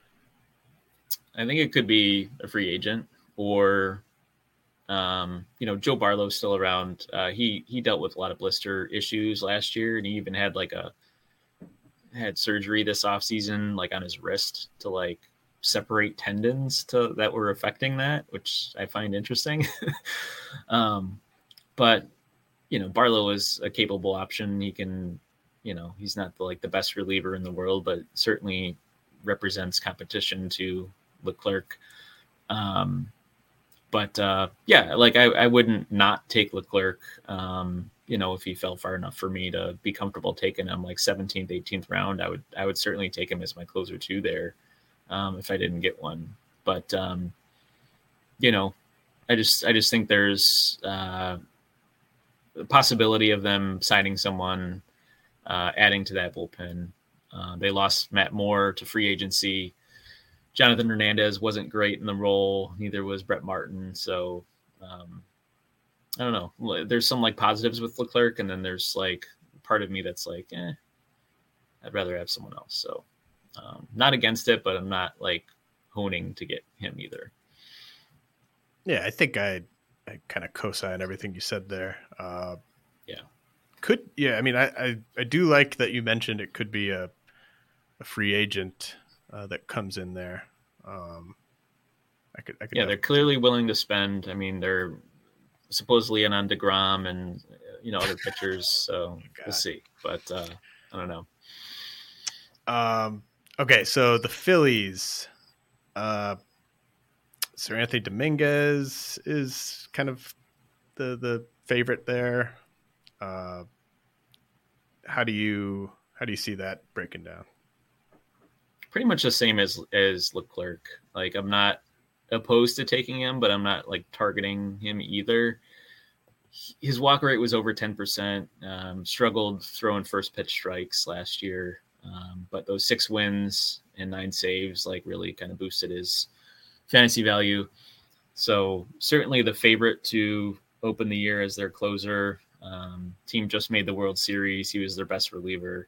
I think it could be a free agent or, Joe Barlow's still around. He dealt with a lot of blister issues last year, and he even had had surgery this offseason, like on his wrist to like separate tendons that were affecting that, which I find interesting. But Barlow is a capable option. He can, he's not the best reliever in the world, but certainly represents competition to Leclerc. I wouldn't not take Leclerc, if he fell far enough for me to be comfortable taking him like 17th, 18th round. I would certainly take him as my closer too there. If I didn't get one, but I just think there's a possibility of them signing someone, adding to that bullpen. They lost Matt Moore to free agency. Jonathan Hernandez wasn't great in the role. Neither was Brett Martin. So I don't know. There's some like positives with Leclerc, and then there's like part of me that's like, I'd rather have someone else. So. Not against it, but I'm not like honing to get him either.
Yeah, I think I kind of co-sign everything you said there. I do like that you mentioned it could be a free agent that comes in there. I could.
They're clearly willing to spend. I mean, they're supposedly in on DeGrom and other pitchers, so we'll see. But I don't know.
Okay, so the Phillies, Sir Anthony Dominguez is kind of the favorite there. How do you see that breaking down?
Pretty much the same as Leclerc. Like, I'm not opposed to taking him, but I'm not like targeting him either. His walk rate was over 10%. Struggled throwing first pitch strikes last year. But those 6 wins and 9 saves like really kind of boosted his fantasy value. So certainly the favorite to open the year as their closer. Team just made the World Series. He was their best reliever.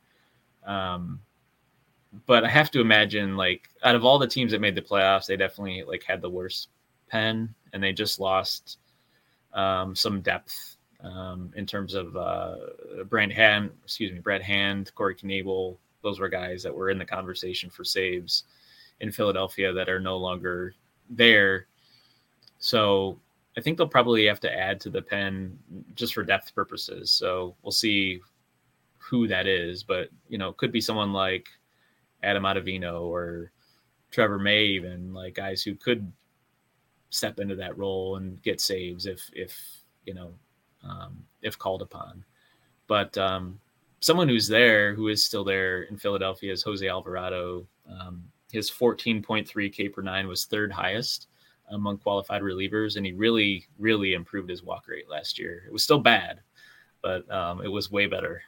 But I have to imagine, like, out of all the teams that made the playoffs, they definitely like had the worst pen, and they just lost some depth in terms of Brad Hand, Corey Knebel. Those were guys that were in the conversation for saves in Philadelphia that are no longer there. So I think they'll probably have to add to the pen just for depth purposes. So we'll see who that is, but it could be someone like Adam Ottavino or Trevor May, even like guys who could step into that role and get saves if called upon. But someone who is still there in Philadelphia is Jose Alvarado. His 14.3 K per 9 was 3rd highest among qualified relievers, and he really, really improved his walk rate last year. It was still bad, but it was way better.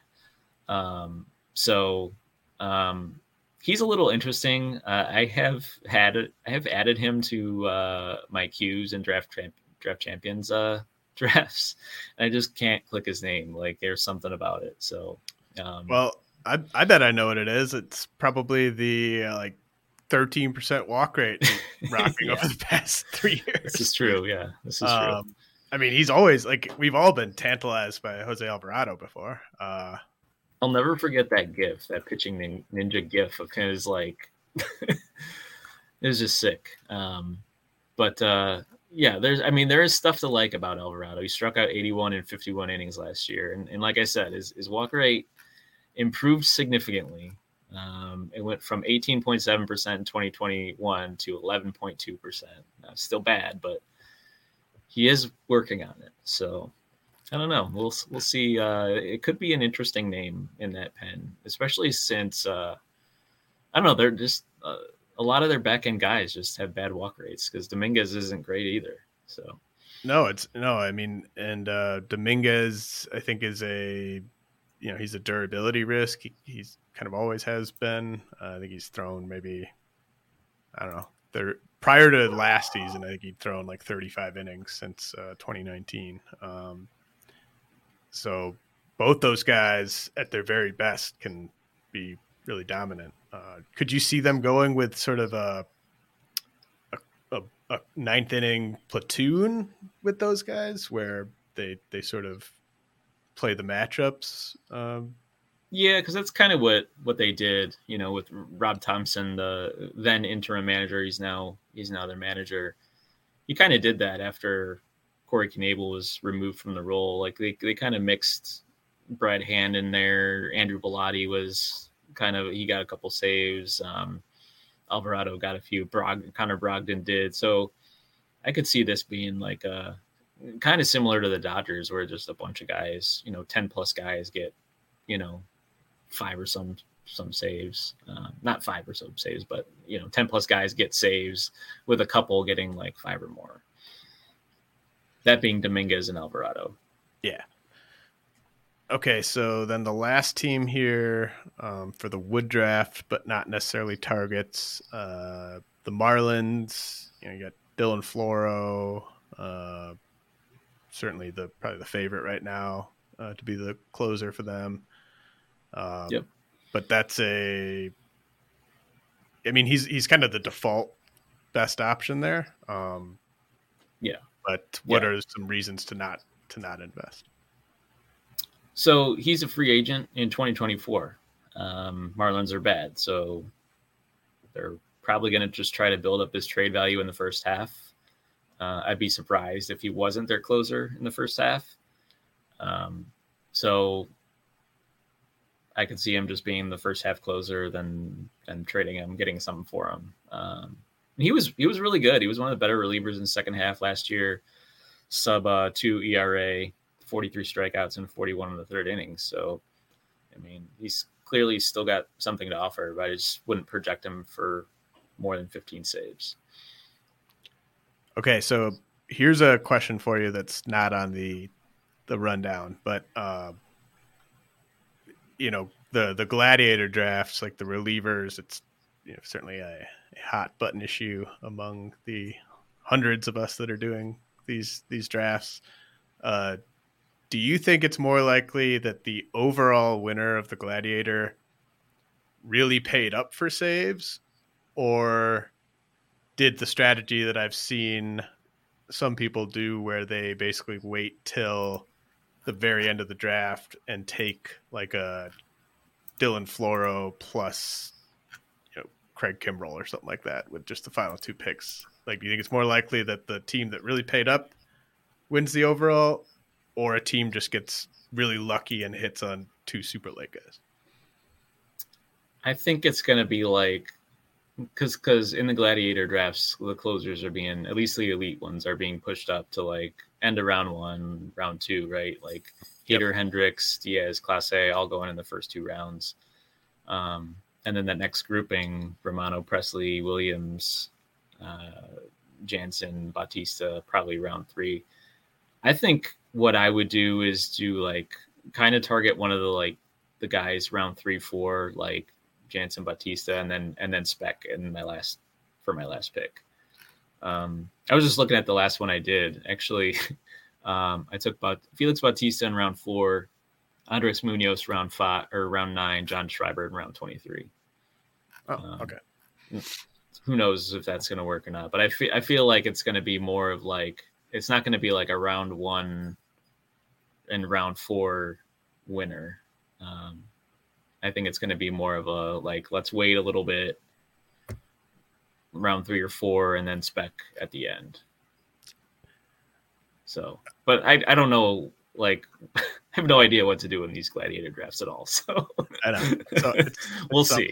He's a little interesting. I have added him to my queues and draft champions drafts. And I just can't click his name. Like there's something about it. So,
well, I bet I know what it is. It's probably the 13% walk rate rocking over the past 3 years.
This is true. Yeah, this is true.
I mean, he's always we've all been tantalized by Jose Alvarado before.
I'll never forget that GIF, that pitching ninja GIF of his it was just sick. But there is stuff to like about Alvarado. He struck out 81 in 51 innings last year, and like I said, his walk rate improved significantly. It went from 18.7% in 2021 to 11.2%. Still bad, but he is working on it. So I don't know. We'll see. It could be an interesting name in that pen, especially since I don't know. They're just a lot of their back end guys just have bad walk rates because Dominguez isn't great either. So Dominguez I think is he's a durability risk. He's kind of always has been. I think he's thrown maybe, I don't know, prior to last season, I think he'd thrown 35 innings since 2019. So both those guys at their very best can be really dominant. Could you see them going with sort of a ninth inning platoon with those guys where they sort of play the matchups? Yeah, because that's kind of what they did, with Rob Thompson, the then interim manager. He's now their manager. He kind of did that after Corey Knebel was removed from the role. They kind of mixed Brad Hand in there. Andrew Bellotti was he got a couple saves. Alvarado got a few. Connor Brogdon did. So I could see this being kind of similar to the Dodgers, where just a bunch of guys, 10 plus guys get, 5 or some saves, not 5 or some saves, but 10 plus guys get saves with a couple getting 5 or more. That being Dominguez and Alvarado.
Yeah. Okay, so then the last team here for the Wood draft, but not necessarily targets, the Marlins. You got Dylan Floro, certainly probably the favorite right now to be the closer for them.
Yep.
But that's he's kind of the default best option there.
Yeah.
But what are some reasons to not invest?
So he's a free agent in 2024. Marlins are bad, so they're probably going to just try to build up his trade value in the first half. I'd be surprised if he wasn't their closer in the first half. So I could see him just being the first half closer, then trading him, getting something for him. He was really good. He was one of the better relievers in the second half last year. Sub 2 ERA, 43 strikeouts and 41 in the third inning. So, he's clearly still got something to offer, but I just wouldn't project him for more than 15 saves.
Okay, so here's a question for you that's not on the rundown, but the gladiator drafts, like the relievers, it's certainly a hot button issue among the hundreds of us that are doing these drafts. Do you think it's more likely that the overall winner of the gladiator really paid up for saves, or did the strategy that I've seen some people do where they basically wait till the very end of the draft and take a Dylan Floro plus Craig Kimbrell or something like that with just the final 2 picks? Do you think it's more likely that the team that really paid up wins the overall, or a team just gets really lucky and hits on 2 super late guys?
I think it's going to be because in the gladiator drafts, the closers are being, at least the elite ones, are being pushed up to end of round 1, round 2, right? Hader, Hendricks, Diaz, Clase, all going in the first 2 rounds. And then that next grouping, Romano, Presley, Williams, Jansen, Bautista, probably round 3. I think what I would do is kind of target one of the guys round 3, 4, Jansen, Bautista, and then spec in my last pick. I was just looking at the last one I did. Actually, I took Felix Bautista in round 4, Andres Munoz round 5 or round 9, John Schreiber in round 23.
Oh, okay.
Who knows if that's going to work or not? But I feel like it's going to be more of like, it's not going to be like a round 1 and round 4 winner. I think it's going to be more of a like, let's wait a little bit, round 3 or 4, and then spec at the end. So, but I don't know, like, I have no idea what to do in these gladiator drafts at all. So
I know. So
we'll see.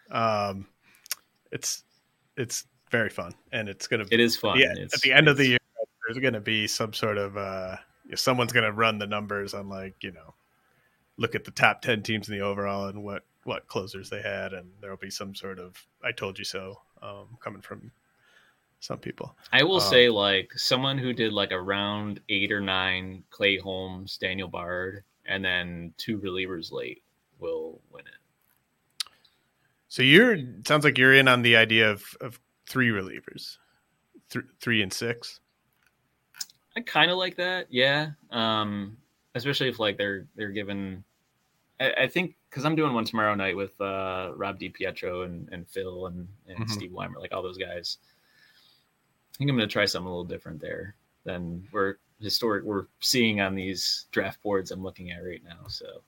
It's very fun, and it is
fun.
At the end of the year, there's going to be some sort of someone's going to run the numbers on, like, look at the top 10 teams in the overall and what closers they had, and there'll be some sort of "I told you so" coming from some people.
I will say, like, someone who did like a round 8 or 9, Clay Holmes, Daniel Bard, and then 2 relievers late will win it.
So sounds like you're in on the idea of 3 relievers, 3 and 6.
I kind of like that, yeah. Especially if like they're given. I think because I'm doing one tomorrow night with Rob DiPietro and Phil and Steve Weimer, like all those guys. I think I'm going to try something a little different there than we're seeing on these draft boards I'm looking at right now. So,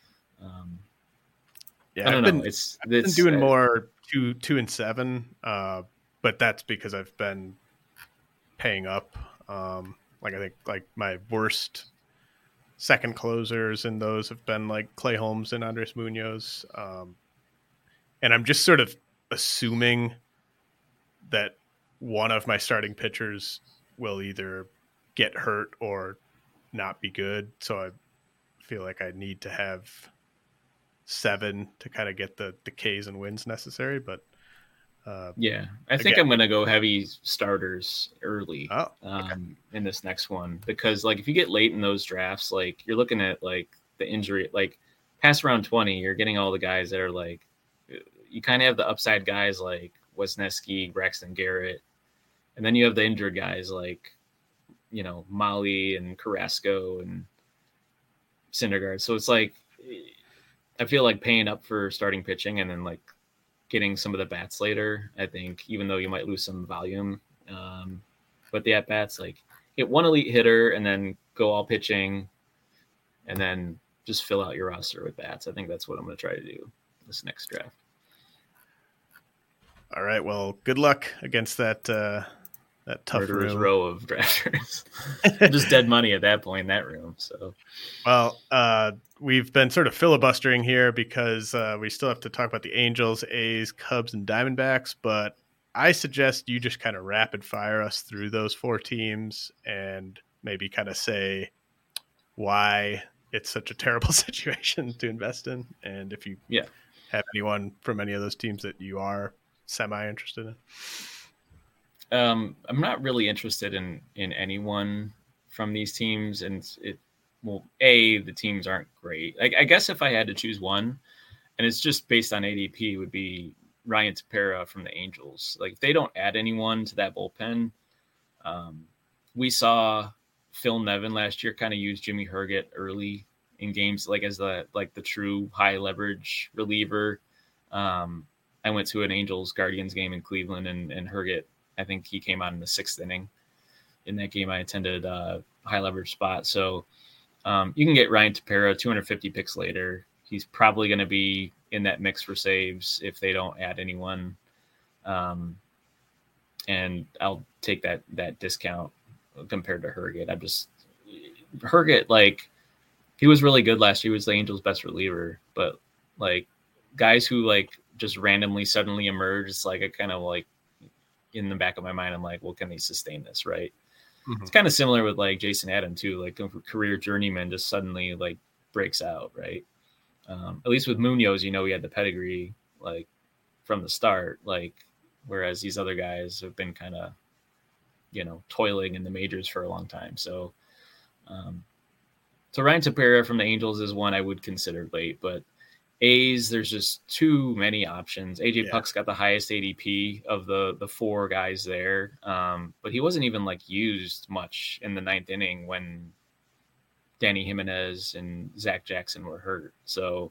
yeah,
I don't know. I've been
doing more 2 and 7, but that's because I've been paying up. Like I think like my worst second closers in those have been like Clay Holmes and Andres Munoz, and I'm just sort of assuming that one of my starting pitchers will either get hurt or not be good. So I feel like I need to have 7 to kind of get the Ks and wins necessary. But
yeah, I think I'm going to go heavy starters early
okay.
In this next one, because like if you get late in those drafts, like you're looking at like the injury, like past round 20, you're getting all the guys that are like, you kind of have the upside guys like Wesneski, Braxton Garrett. And then you have the injured guys like, Molly and Carrasco and Syndergaard. So it's like, I feel like paying up for starting pitching and then like getting some of the bats later, I think, even though you might lose some volume. But the at-bats, like get one elite hitter and then go all pitching and then just fill out your roster with bats. I think that's what I'm going to try to do this next draft.
All right. Well, good luck against that tough
Murderer's
room.
row of drafters. Just dead money at that point in that room. So,
well, we've been sort of filibustering here because we still have to talk about the Angels, A's, Cubs, and Diamondbacks. But I suggest you just kind of rapid fire us through those 4 teams and maybe kind of say why it's such a terrible situation to invest in, and if you have anyone from any of those teams that you are semi-interested in.
I'm not really interested in anyone from these teams, and the teams aren't great. I guess if I had to choose one, and it's just based on ADP, would be Ryan Tepera from the Angels. Like if they don't add anyone to that bullpen, we saw Phil Nevin last year kind of use Jimmy Herget early in games, like as the true high leverage reliever. I went to an Angels Guardians game in Cleveland, and Herget, I think he came out in the 6th inning. In that game, I attended a high leverage spot. So you can get Ryan Tepera 250 picks later. He's probably going to be in that mix for saves if they don't add anyone. And I'll take that discount compared to Herget. Herget, like, he was really good last year. He was the Angels' best reliever. But, like, guys who, like, just randomly suddenly emerge, it's like I kind of, like, in the back of my mind, I'm like, well, can they sustain this, right? Mm-hmm. It's kind of similar with like Jason Adam too, like a career journeyman just suddenly like breaks out, right? At least with Munoz, he had the pedigree like from the start, like whereas these other guys have been kind of, toiling in the majors for a long time. So, Ryan Tepera from the Angels is one I would consider late, but A's, there's just too many options. AJ
Yeah.
Puck's got the highest ADP of the four guys there, but he wasn't even like used much in the ninth inning when Danny Jimenez and Zach Jackson were hurt. So,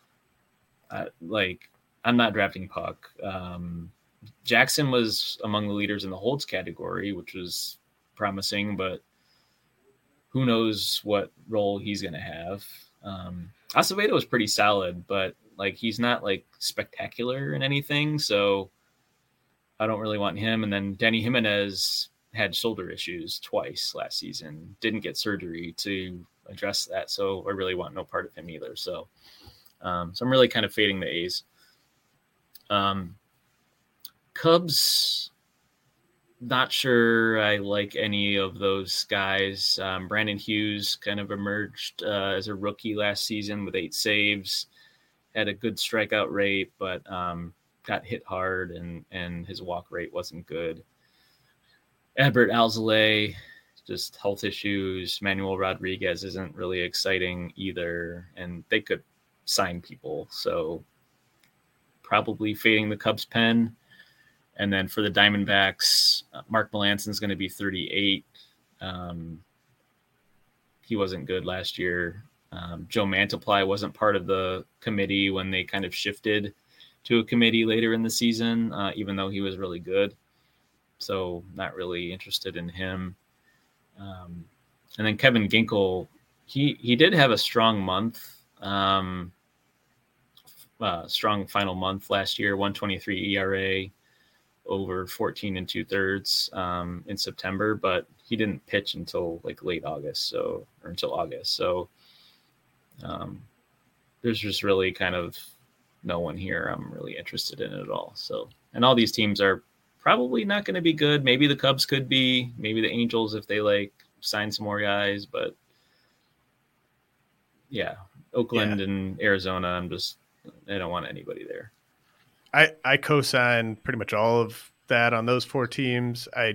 I'm not drafting Puck. Jackson was among the leaders in the holds category, which was promising, but who knows what role he's going to have. Acevedo was pretty solid, but like he's not like spectacular in anything, so I don't really want him. And then Danny Jimenez had shoulder issues twice last season, didn't get surgery to address that, so I really want no part of him either. So, so I'm really kind of fading the A's. Cubs, not sure I like any of those guys. Brandon Hughes kind of emerged as a rookie last season with 8 saves, had a good strikeout rate, but got hit hard and his walk rate wasn't good. Adbert Alzolay, just health issues. Manuel Rodriguez isn't really exciting either, and they could sign people. So probably fading the Cubs pen. And then for the Diamondbacks, Mark Melanson's going to be 38. He wasn't good last year. Joe Mantiply wasn't part of the committee when they kind of shifted to a committee later in the season, even though he was really good. So not really interested in him. And then Kevin Ginkel, he did have a strong month, strong final month last year, 1.23 ERA. Over 14 2/3 in September, but he didn't pitch until like late August, or until August. So there's just really kind of no one here I'm really interested in at all. So, and all these teams are probably not going to be good. Maybe the Cubs could be, maybe the Angels if they like sign some more guys, but yeah, Oakland and Arizona, I don't want anybody there.
I co-sign pretty much all of that on those 4 teams. I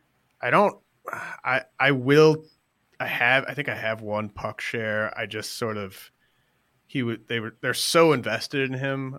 think I have one Puck share. I just sort of they're so invested in him.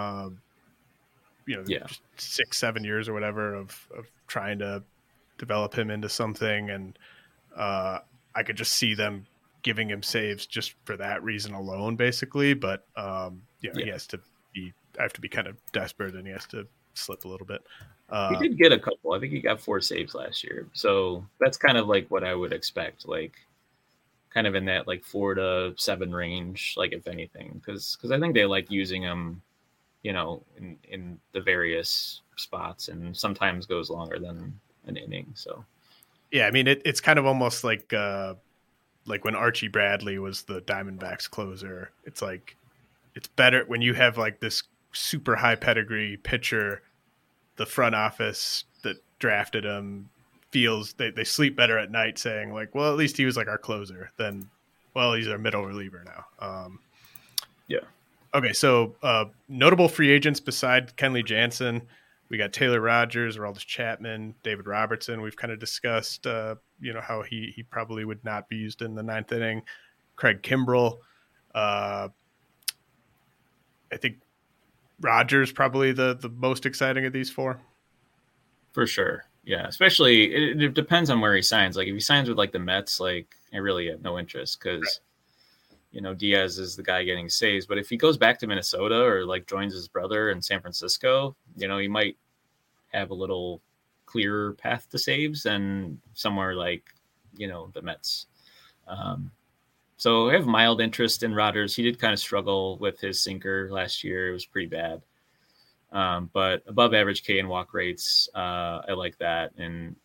Just 6-7 years or whatever of trying to develop him into something, and I could just see them giving him saves just for that reason alone, basically. But he has to be. I have to be kind of desperate, and he has to slip a little bit.
He did get a couple. I think he got 4 saves last year. So that's kind of like what I would expect, like kind of in that like 4 to 7 range, like if anything, because I think they like using him, in the various spots, and sometimes goes longer than an inning. So,
yeah, I mean, it's kind of almost like when Archie Bradley was the Diamondbacks closer. It's like, it's better when you have like this super high pedigree pitcher, the front office that drafted him feels they sleep better at night saying like, well, at least he was like our closer, than, well, he's our middle reliever now.
Yeah. Okay.
So notable free agents beside Kenley Jansen, we got Taylor Rogers, Aroldis Chapman, David Robertson. We've kind of discussed, how he probably would not be used in the 9th inning. Craig Kimbrell. I think Rogers probably the most exciting of these 4.
For sure. Yeah. Especially it depends on where he signs. Like if he signs with like the Mets, like I really have no interest because, Diaz is the guy getting saves. But if he goes back to Minnesota or like joins his brother in San Francisco, he might have a little clearer path to saves than somewhere like, the Mets. So I have mild interest in Rogers. He did kind of struggle with his sinker last year. It was pretty bad. But above average K and walk rates, I like that. And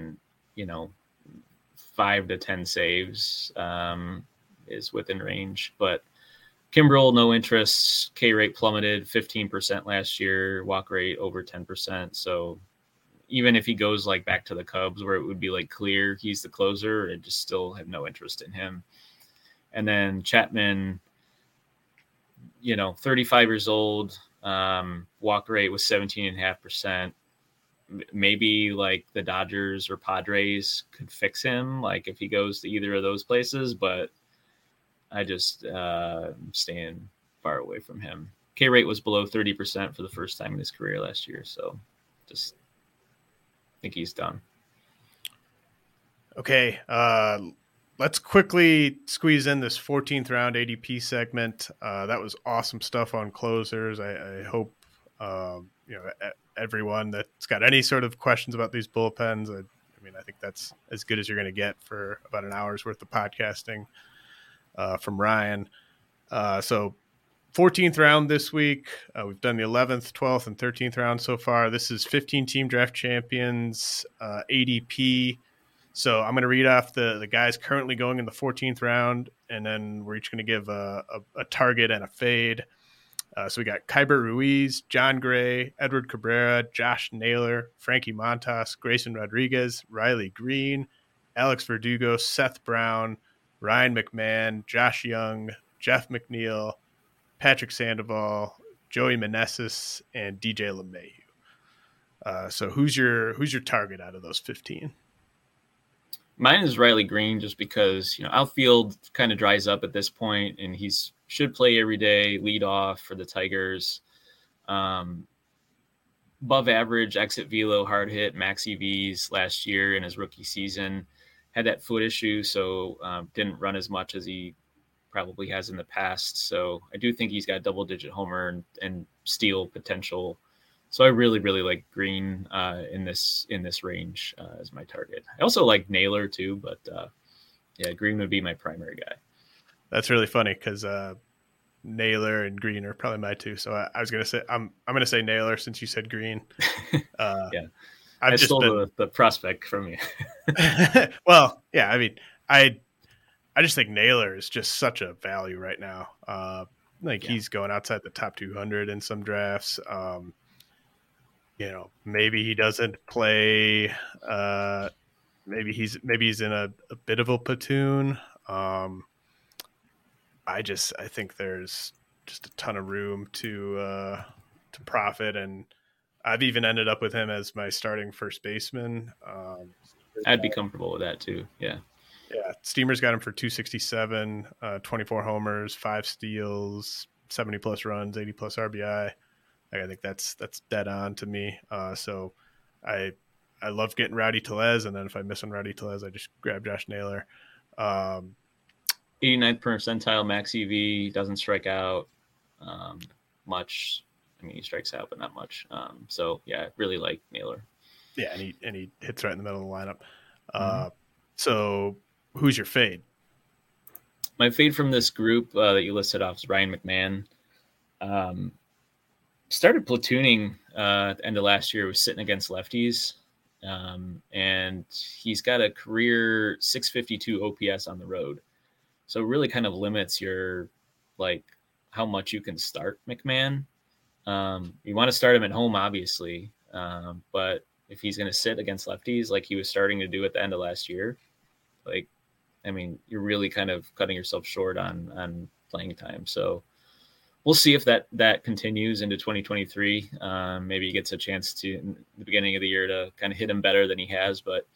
5 to 10 saves is within range. But Kimbrell, no interest. K rate plummeted 15% last year. Walk rate over 10%. So even if he goes like back to the Cubs where it would be like clear he's the closer, I just still have no interest in him. And then Chapman, 35 years old, walk rate was 17.5%. Maybe like the Dodgers or Padres could fix him, like if he goes to either of those places, but I just staying far away from him. K rate was below 30% for the first time in his career last year. So just think he's done.
Okay. Let's quickly squeeze in this 14th round ADP segment. That was awesome stuff on closers. I hope, everyone that's got any sort of questions about these bullpens, I think that's as good as you're going to get for about an hour's worth of podcasting from Ryan. So 14th round this week. We've done the 11th, 12th, and 13th round so far. This is 15 team draft champions ADP. So I'm going to read off the guys currently going in the 14th round, and then we're each going to give a target and a fade. So we got Kyber Ruiz, John Gray, Edward Cabrera, Josh Naylor, Frankie Montas, Grayson Rodriguez, Riley Green, Alex Verdugo, Seth Brown, Ryan McMahon, Josh Young, Jeff McNeil, Patrick Sandoval, Joey Meneses, and DJ LeMahieu. So who's your target out of those 15?
Mine is Riley Green, just because, outfield kind of dries up at this point, and he's should play every day, lead off for the Tigers. Above average exit velo, hard hit, max EVs last year in his rookie season. Had that foot issue, so didn't run as much as he probably has in the past. So I do think he's got double-digit homer and steal potential. So I really, really like Green in this range as my target. I also like Naylor too, but Green would be my primary guy.
That's really funny because Naylor and Green are probably my two. So I was going to say I'm going to say Naylor since you said Green.
Yeah, I stole the prospect from you.
Well, yeah, I just think Naylor is just such a value right now. He's going outside the top 200 in some drafts. Maybe he doesn't play. Maybe he's in a bit of a platoon. I think there's just a ton of room to profit, and I've even ended up with him as my starting first baseman.
I'd be comfortable with that too. Yeah.
Yeah. Steamer's got him for 267, 24 homers, 5 steals, 70 plus runs, 80 plus RBI. I think that's dead on to me. So I love getting Rowdy Tellez, and then if I miss on Rowdy Tellez, I just grab Josh Naylor.
89th percentile max EV, doesn't strike out much. He strikes out, but not much. So yeah, I really like Naylor.
Yeah, and he hits right in the middle of the lineup. So who's your fade?
My fade from this group that you listed off is Ryan McMahon. Started platooning at the end of last year, was sitting against lefties. And he's got a career 652 OPS on the road. So it really kind of limits your, how much you can start McMahon. You want to start him at home, obviously. But if he's going to sit against lefties like he was starting to do at the end of last year, you're really kind of cutting yourself short on playing time. So we'll see if that continues into 2023. Maybe he gets a chance to, in the beginning of the year, to kind of hit him better than he has. But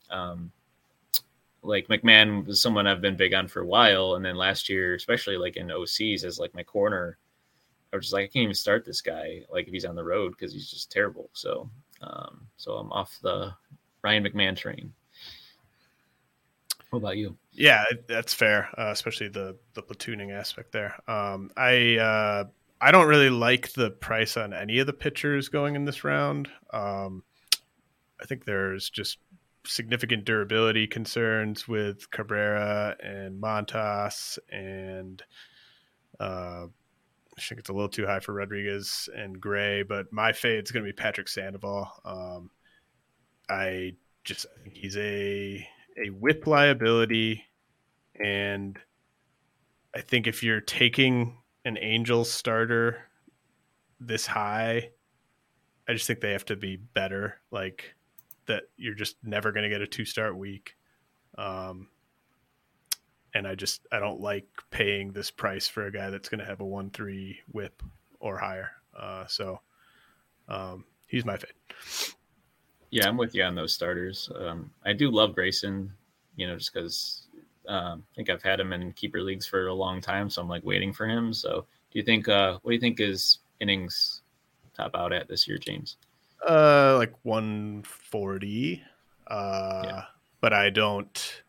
McMahon was someone I've been big on for a while. And then last year, especially in OCs as my corner, I was just I can't even start this guy if he's on the road because he's just terrible. So I'm off the Ryan McMahon train. What about you?
Yeah, that's fair, especially the platooning aspect there. I don't really like the price on any of the pitchers going in this round. I think there's just significant durability concerns with Cabrera and Montas, and I think it's a little too high for Rodriguez and Gray, but my fade's going to be Patrick Sandoval. I think he's a whip liability, and I think if you're taking an Angels starter this high, I just think they have to be better. That you're just never going to get a 2-start week. And I don't like paying this price for a guy that's going to have a 1.3 whip or higher. So he's my fade.
Yeah, I'm with you on those starters. I do love Grayson, just because I think I've had him in keeper leagues for a long time, so I'm waiting for him. So you think? What do you think his innings top out at this year, James?
Like 140. But I don't.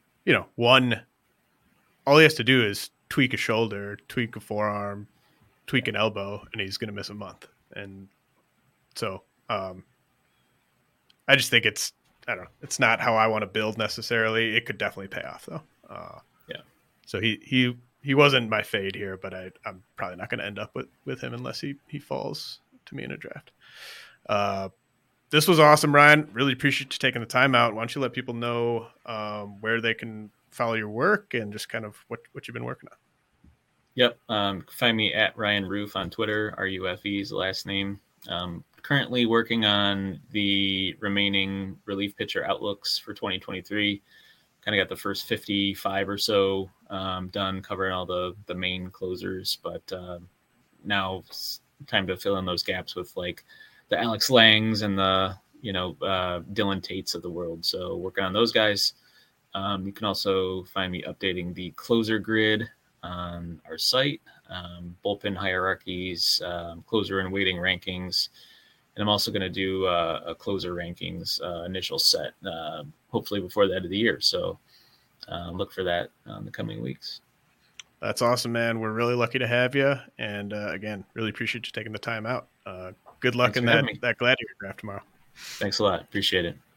All he has to do is tweak a shoulder, tweak a forearm, tweak an elbow, and he's going to miss a month. And so, I just think it's not how I want to build necessarily. It could definitely pay off though. So he wasn't my fade here, but I'm probably not going to end up with him unless he falls to me in a draft. This was awesome, Ryan. Really appreciate you taking the time out. Why don't you let people know where they can follow your work and just kind of what you've been working on?
Yep. Find me at Ryan Roof on Twitter. RUFE is the last name. Currently working on the remaining relief pitcher outlooks for 2023. Kind of got the first 55 or so done, covering all the main closers, but now it's time to fill in those gaps with like the Alex Langs and the Dylan Tates of the world. So working on those guys. You can also find me updating the closer grid on our site, bullpen hierarchies, closer and waiting rankings. And I'm also going to do a closer rankings initial set, hopefully before the end of the year. So look for that in the coming weeks.
That's awesome, man. We're really lucky to have you. And again, really appreciate you taking the time out. Good luck in that Gladiator draft tomorrow.
Thanks a lot. Appreciate it.